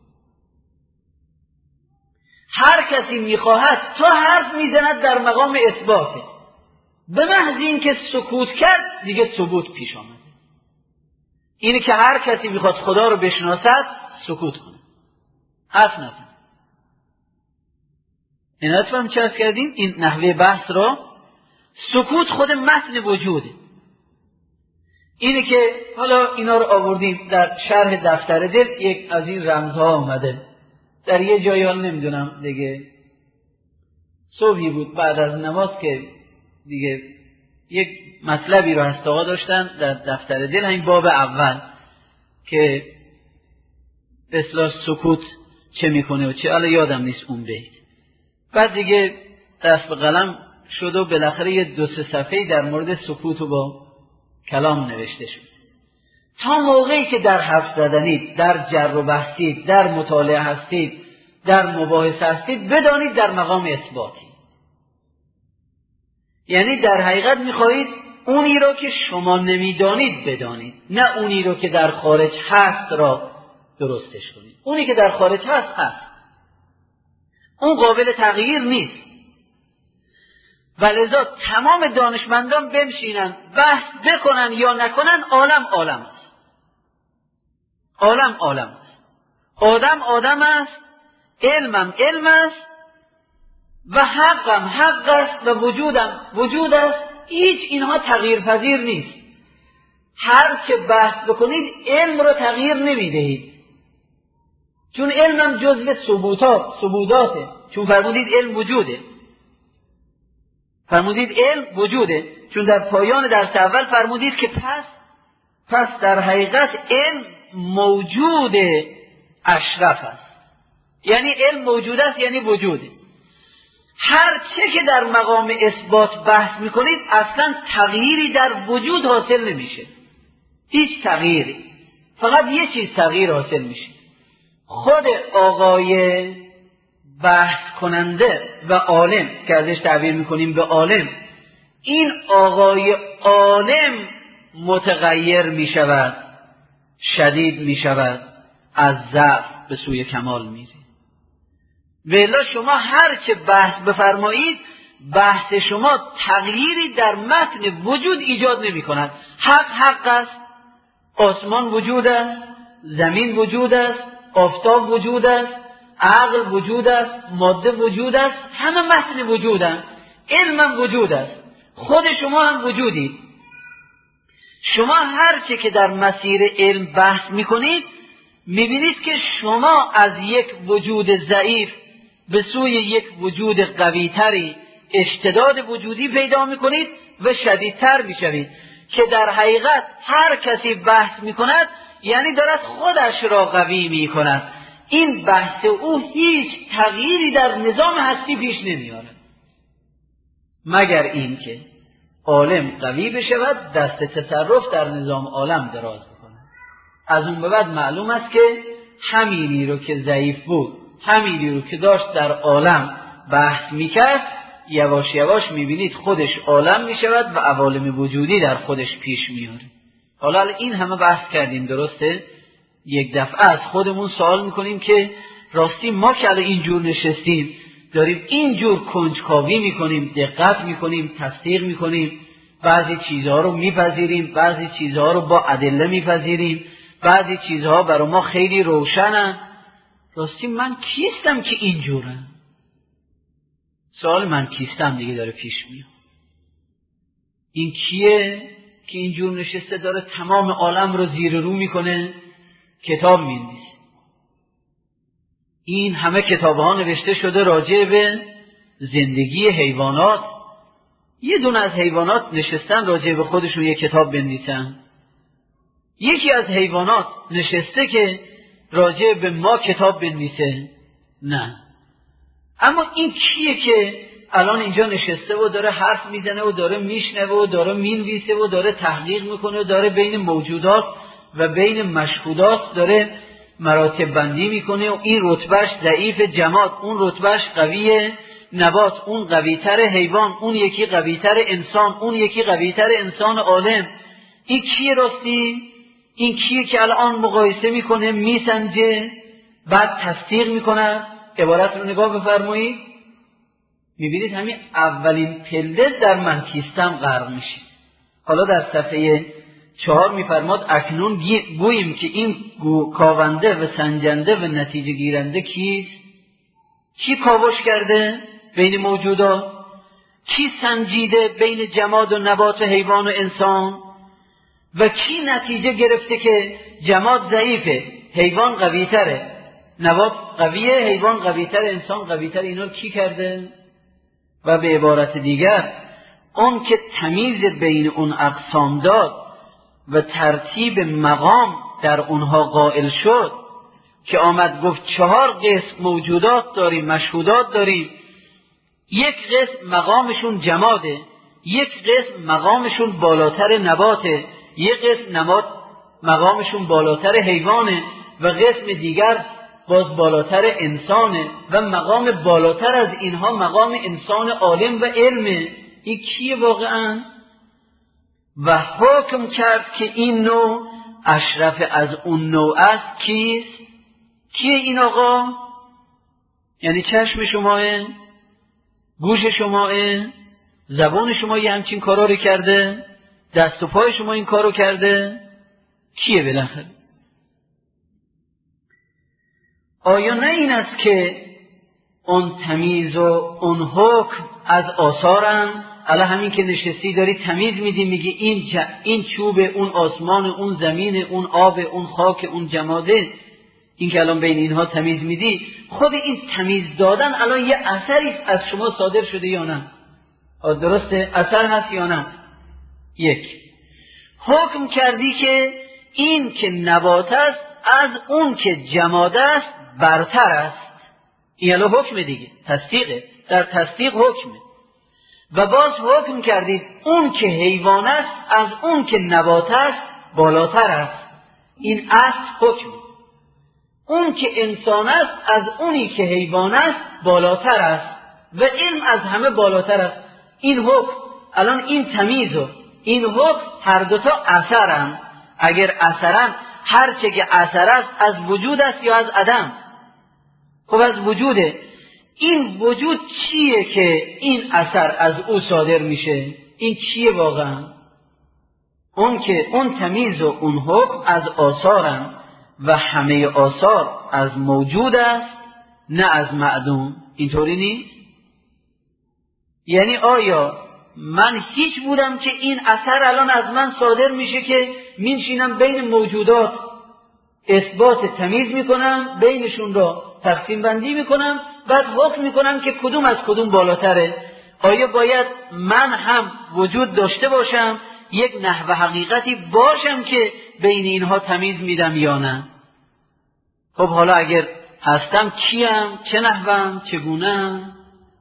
هر کسی میخواهد تا حرف میزند در مقام اثباته، به محض اینکه سکوت کرد دیگه ثبوت پیش آمده. اینه که هر کسی میخواد خدا رو بشناسد سکوت کنه، حرف نزنه. این حرف هم چه از کردیم؟ این نحوه بحث را سکوت خود متن وجوده. اینه که حالا اینا رو آوردیم در شرح دفتر دل، یک از این رمزها آمده در یه جایی، حال نمیدونم دیگه صبحی بود بعد از نماز که دیگه یک مطلبی رو هست آقا داشتن در دفتر دل، همین باب اول که به اصطلاح سکوت چه میکنه و چه، حالا یادم نیست اون بیت. بعد دیگه دست به قلم شد و بالاخره یه دو سه صفحه‌ای در مورد سکوت و با کلام نوشته شد. تا موقعی که در حرف زدنید، در جر و بحثید، در مطالعه هستید، در مباحثه هستید، بدانید در مقام اثباتی. یعنی در حقیقت میخواهید اونی رو که شما نمیدانید بدانید، نه اونی رو که در خارج هست را درستش کنید. اونی که در خارج هست هست، اون قابل تغییر نیست. ولذا تمام دانشمندان بنشینن بحث بکنن یا نکنن، عالم عالم است، عالم عالم است، آدم آدم است، علمم علم است و حقم حق است و وجودم وجود است. هیچ اینها تغییر پذیر نیست. هر چه بحث بکنید علم رو تغییر نمیدهید، چون علمم جزء ثبوتات ثبوتاته. چون فرمودید علم وجوده، فرمودید علم وجوده، چون در پایان درس اول فرمودید که پس پس در حقیقت علم موجود اشرف است. یعنی علم موجود است یعنی وجوده. هر چه که در مقام اثبات بحث میکنید اصلا تغییری در وجود حاصل نمیشه، هیچ تغییری. فقط یه چیز تغییر حاصل میشه، خود آقای بحث کننده و عالم که ازش تعبیر میکنیم به عالم، این آقای عالم متغیر میشود، شدید میشود، از ضعف به سوی کمال میره. والا شما هر چه بحث بفرمایید، بحث شما تغییری در متن وجود ایجاد نمی کند. حق حق است، آسمان وجود است، زمین وجود است، آفتاب وجود است، عقل وجود است، ماده وجود است، همه متن وجود است. علمم وجود است، خود شما هم وجودید. شما هر چه که در مسیر علم بحث می کنید میبینید که شما از یک وجود ضعیف به سوی یک وجود قویتری اشتداد وجودی پیدا میکنید و شدیدتر میشوید، که در حقیقت هر کسی بحث میکند یعنی دارد خودش را قوی میکند. این بحث او هیچ تغییری در نظام هستی پیش نمیارد، مگر اینکه عالم قوی بشود، دست تصرف در نظام عالم دراز بکند. از اون به بعد معلوم است که همینی رو که ضعیف بود، همینی رو که داشت در عالم بحث میکرد، یواش یواش میبینید خودش عالم میشود و عوالم وجودی در خودش پیش میاره. حالا این همه بحث کردیم، درسته؟ یک دفعه از خودمون سوال میکنیم که راستی ما که الان اینجور نشستیم داریم اینجور کنجکاوی میکنیم، دقت میکنیم، تصدیق میکنیم، بعضی چیزها رو میپذیریم، بعضی چیزها رو با ادله میپذیریم، بعضی چیزها برای ما خیلی روشنن. راستی من کیستم که اینجورم؟ سوال من کیستم دیگه داره پیش میاد. این کیه که اینجور نشسته داره تمام عالم رو زیر رو میکنه، کتاب می‌نویسه؟ این همه کتاب‌ها نوشته شده راجع به زندگی حیوانات. یه دونه از حیوانات نشستن راجع به خودشون یه کتاب بنویسن؟ یکی از حیوانات نشسته که راجع به ما کتاب بنویسه؟ نه. اما این کیه که الان اینجا نشسته و داره حرف میزنه و داره میشنوه و داره مینویسه و داره تحقیق میکنه و داره بین موجودات و بین مشهودات داره مراتب بندی میکنه و این رتبهش ضعیف جماد، اون رتبهش قویه نبات، اون قویتر حیوان، اون یکی قویتر انسان، اون یکی قویتر انسان عالم. این کیه راستی؟ این کیه که الان مقایسه میکنه، میسنجه، بعد تصدیق میکنه؟ عبارت رو نگاه بفرمایید، میبینید همین اولین پله در من کیستم غرق میشه. حالا در صفحه چهار میفرماد اکنون گوییم که این کاونده و سنجنده و نتیجه گیرنده کیست؟ کی کاوش کرده بین موجودات؟ کی سنجیده بین جماد و نبات و حیوان و انسان؟ و کی نتیجه گرفته که جماد ضعیفه، حیوان قویتره، نبات قویه، حیوان قویتر، انسان قویتر؟ اینا رو کی کرده؟ و به عبارت دیگر اون که تمیز بین اون اقسام داد و ترتیب مقام در اونها قائل شد، که آمد گفت چهار قسم موجودات داریم، مشهودات داریم، یک قسم مقامشون جماده، یک قسم مقامشون بالاتر نباته، یک قسم نبات مقامشون بالاتر حیوانه و قسم دیگر باز بالاتر انسانه و مقام بالاتر از اینها مقام انسان عالم و علمه. این کیه واقعا؟ و حکم کرد که این نوع اشرف از اون نوع است. کیست؟ کیه این آقا؟ یعنی چشم شماه، گوش شماه، زبان شما یه همچین کارا رو کرده، دست و پای شما این کارو کرده. کیه بالاخره؟ آیا نه این است که اون تمیز و اون حکم از آثارم؟ الان همین که نشستی داری تمیز میدی، میگی این ج... این چوب، اون آسمان، اون زمین، اون آب، اون خاک، اون جماده، این که الان بین اینها تمیز میدی، خود این تمیز دادن الان یه اثری از شما صادر شده یا نه؟ درسته؟ اثر هست یا نه؟ یک، حکم کردی که این که نبات است از اون که جماد است برتر است. این الان حکم دیگه، تصدیقه، در تصدیق حکمه. و باز حکم کردید اون که حیوان است از اون که نبات است بالاتر است. این اصل حکمه. اون که انسان است از اونی که حیوان است بالاتر است و علم از همه بالاتر است. این حکم، الان این تمیز و این حکم هر دوتا اثرن. اگر اثرن، هر چه که اثر است از وجود است یا از عدم؟ خب از وجوده. این وجود چیه که این اثر از او صادر میشه؟ این چیه واقعا؟ اون که اون تمیز و اون حکم از آثارن و همه آثار از موجود است نه از معدوم. اینطوری نیست؟ یعنی آیا من هیچ بودم که این اثر الان از من صادر میشه که میشینم بین موجودات اثبات تمیز میکنم، بینشون را تقسیم بندی میکنم، بعد حکم میکنم که کدوم از کدوم بالاتره؟ آیا باید من هم وجود داشته باشم، یک نحو حقیقتی باشم که بین اینها تمیز میدم یا نه؟ خب حالا اگر هستم کیم؟ چه نحوم؟ چگونم؟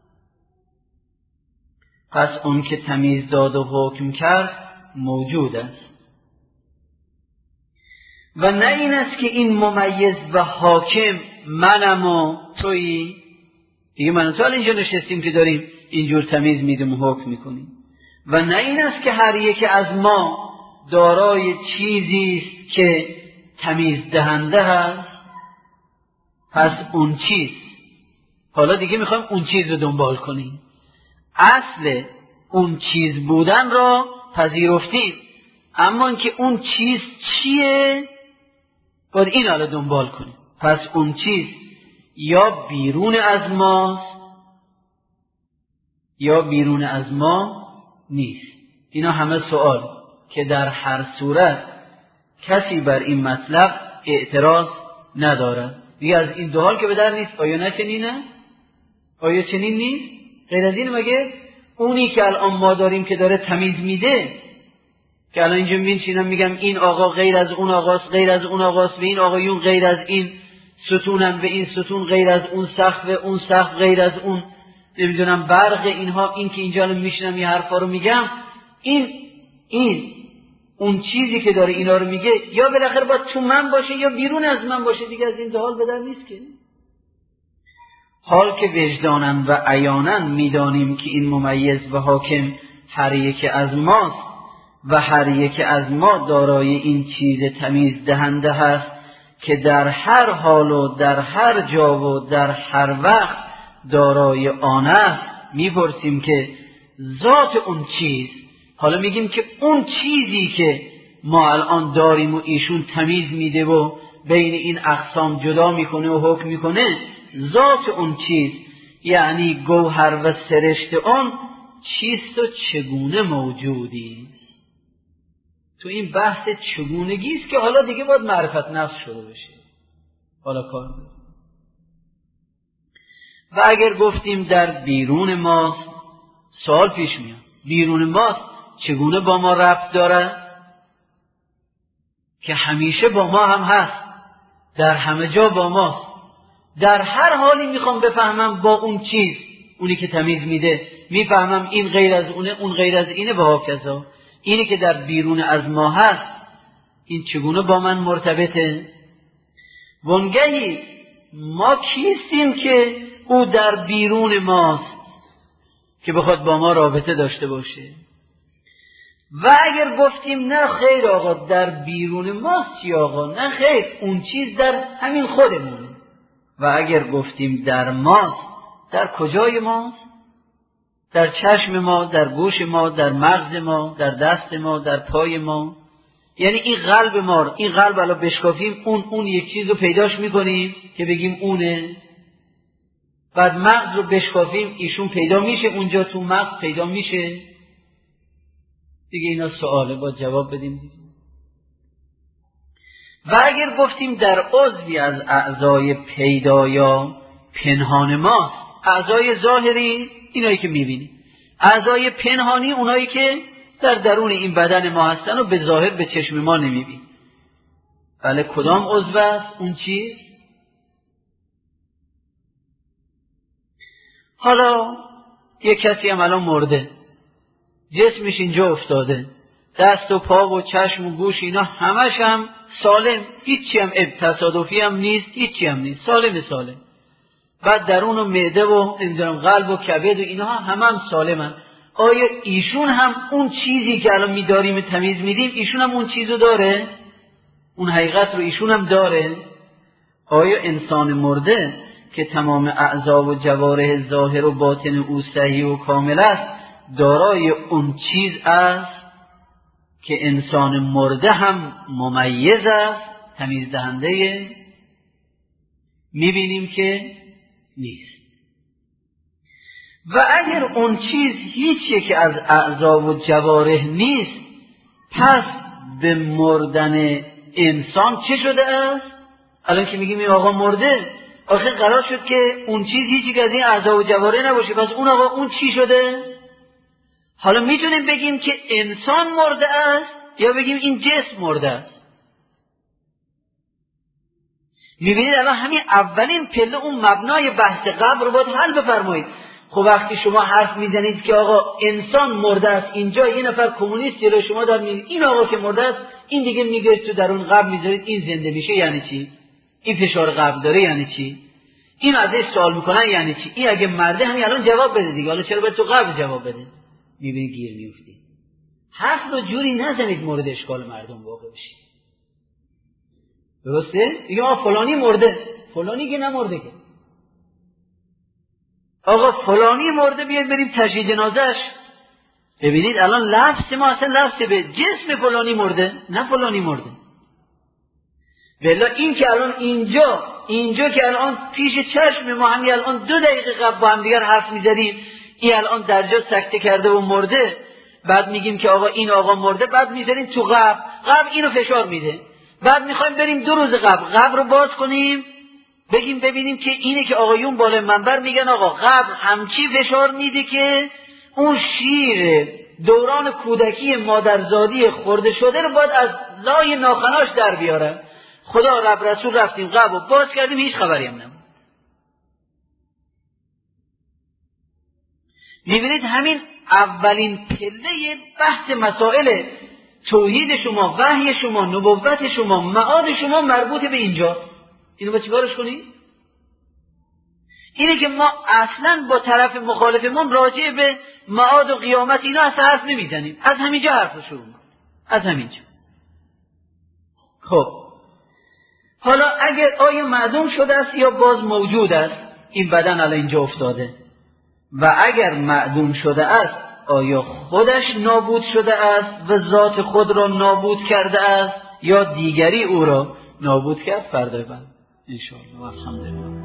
پس اون که تمیز داد و حکم کرد موجود است. و نه این است که این ممیز و حاکم منم و تویی. دیگه من و تو اینجا نشستیم که داریم اینجور تمیز میدیم و حکم میکنیم. و نه این است که هر یک از ما دارای چیزی است که تمیز دهنده هست. پس اون چیز، حالا دیگه میخوایم اون چیز رو دنبال کنیم. اصل اون چیز بودن را پذیرفتیم، اما اینکه اون چیز چیه باید این حالا دنبال کنیم. پس اون چیز یا بیرون از ماست یا بیرون از ما نیست. اینا همه سوال که در هر صورت کسی بر این مطلب اعتراض نداره. دیگه از این دو حال که به در نیست. آیا نه چنینه؟ آیا چنین نیست؟ غیر از این مگه اونی که الان ما داریم که داره تمیز میده، که الان اینجا میشینم میگم این آقا غیر از اون آقاست، غیر از اون آقاست، به این آقایون غیر از این ستونم، به این ستون غیر از اون سقف، اون سقف غیر از اون نمیدونم برق، اینها، این که اینجا میشینم یه حرفا رو میگم، این این اون چیزی که داره اینا رو میگه یا بالاخره باید تو من باشه یا بیرون از من باشه. دیگه از این دو حال به در نیست که. حال که وجدانن و عیانن میدانیم که این ممیز و حاکم هر یک از ماست و هر یک از ما دارای این چیز تمیز دهنده هست که در هر حال و در هر جا و در هر وقت دارای آن است. میپرسیم که ذات اون چیز، حالا میگیم که اون چیزی که ما الان داریم و ایشون تمیز میده و بین این اقسام جدا میکنه و حکم میکنه، ذات اون چیز یعنی گوهر و سرشت اون چیست و چگونه موجودی؟ تو این بحث چگونگی است که حالا دیگه باید معرفت نفس شده بشه. حالا کار داریم. و اگر گفتیم در بیرون ماست، سوال پیش میاد بیرون ماست چگونه با ما ربط داره؟ که همیشه با ما هم هست، در همه جا با ماست. در هر حالی میخوام بفهمم با اون چیز، اونی که تمیز میده، میفهمم این غیر از اونه، اون غیر از اینه، با هاکذا اینی که در بیرون از ما هست این چگونه با من مرتبطه؟ وانگهی ما کیستیم که او در بیرون ماست که بخواد با ما رابطه داشته باشه؟ و اگر گفتیم نه خیر آقا در بیرون ماست چی آقا، نه خیر اون چیز در همین خودمونه. و اگر گفتیم در ماست، در کجای ماست؟ در چشم ما، در گوش ما، در مغز ما، در دست ما، در پای ما. یعنی این قلب ما، این قلب الان بشکافیم اون اون یک چیز رو پیداش میکنیم که بگیم اونه. بعد مغز رو بشکافیم ایشون پیدا میشه، اونجا تو مغز پیدا میشه دیگه. اینا سواله، با جواب بدیم دیگه. و اگر گفتیم در عضوی از اعضای پیدا یا پنهان ماست، اعضای ظاهری اینایی که میبینی، اعضای پنهانی اونایی که در درون این بدن ما هستن و به ظاهر به چشم ما نمیبینی. بله کدام عضو است اون چیز؟ حالا یک کسی هم الان مرده، جسمش اینجا افتاده، دست و پا و چشم و گوش اینا همش هم سالم، هیچی هم تصادفی هم نیست، هیچی هم نیست، سالم سالم. بعد درون و معده و قلب و کبد و اینها همه هم سالمن. آیا ایشون هم اون چیزی که الان می‌داریم تمیز میدیم ایشون هم اون چیزو داره؟ اون حقیقت رو ایشون هم داره؟ آیا انسان مرده که تمام اعضا و جوارح ظاهر و باطن او صحیح و کامل است دارای اون چیز است که انسان مرده هم ممیز است، تمیز دهنده؟ میبینیم که نیست. و اگر اون چیز هیچ یک از اعضا و جوارح نیست، پس به مردن انسان چه شده است؟ الان که میگیم این آقا مرده، آخه قرار شد که اون چیز هیچ یک از این اعضا و جوارح نباشه، پس اون آقا اون چی شده؟ حالا میتونیم بگیم که انسان مرده است یا بگیم این جسم مرده است. میبینید الان همین اولین پله اون مبنای بحث قبر رو باید حل بفرمایید. خب وقتی شما حرف میزنید که آقا انسان مرده است، اینجا یه نفر کمونیست جلوی شما داره میگه این آقا که مرده است، این دیگه میگه تو درون قبر میذارید این زنده میشه، یعنی چی؟ این فشار قبر داره یعنی چی؟ این ازش سوال میکنن یعنی چی؟ این اگه مرده همین الان جواب بده دیگه، حالا چرا باید تو قبر جواب بده؟ میبینید گیر میافتید. حرف رو جوری نزنید مورد اشکال مردم واقع بشید. درسته؟ دیگه آقا فلانی مرده، فلانی که نمرده که. آقا فلانی مرده بیاید بریم تشییع جنازه‌اش. ببینید الان لفظ ما اصلا لفظ به جسم فلانی مرده، نه فلانی مرده. بلا این که الان اینجا اینجا که الان پیش چشم ما همین الان دو دقیقه قبل با هم دیگر حرف می‌زدیم، این الان درجا سکته کرده و مرده، بعد میگیم که آقا این آقا مرده، بعد میذاریم تو قبر، قبر اینو فشار میده. بعد میخوایم بریم دو روز قبل قبر رو باز کنیم بگیم ببینیم که اینه که آقایون بالای منبر میگن آقا قبر همچی فشار میده که اون شیر دوران کودکی مادرزادی خورده شده رو باید از لای ناخناش در بیارن. خدا رب رسول رفتیم قبر رو باز کردیم هیچ خبری هم نبود. میبینید همین اولین پله بحث مسائل توحید شما، وحی شما، نبوت شما، معاد شما مربوط به اینجا. اینو با چیکارش کنید؟ اینه که ما اصلا با طرف مخالفمون راجع به معاد و قیامت اینا اصلا حرف نمیزنیم، از همینجا حرف رو شروع میکنیم، از همینجا. خب حالا اگر آیا معدوم شده است یا باز موجود است این بدن الان اینجا افتاده؟ و اگر معدوم شده است آیا خودش نابود شده است و ذات خود را نابود کرده است یا دیگری او را نابود کرد؟ فردا بعد انشاءالله. الحمدلله.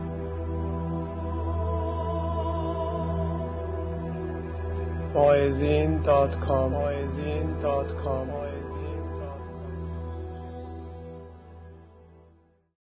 واعظین دات کام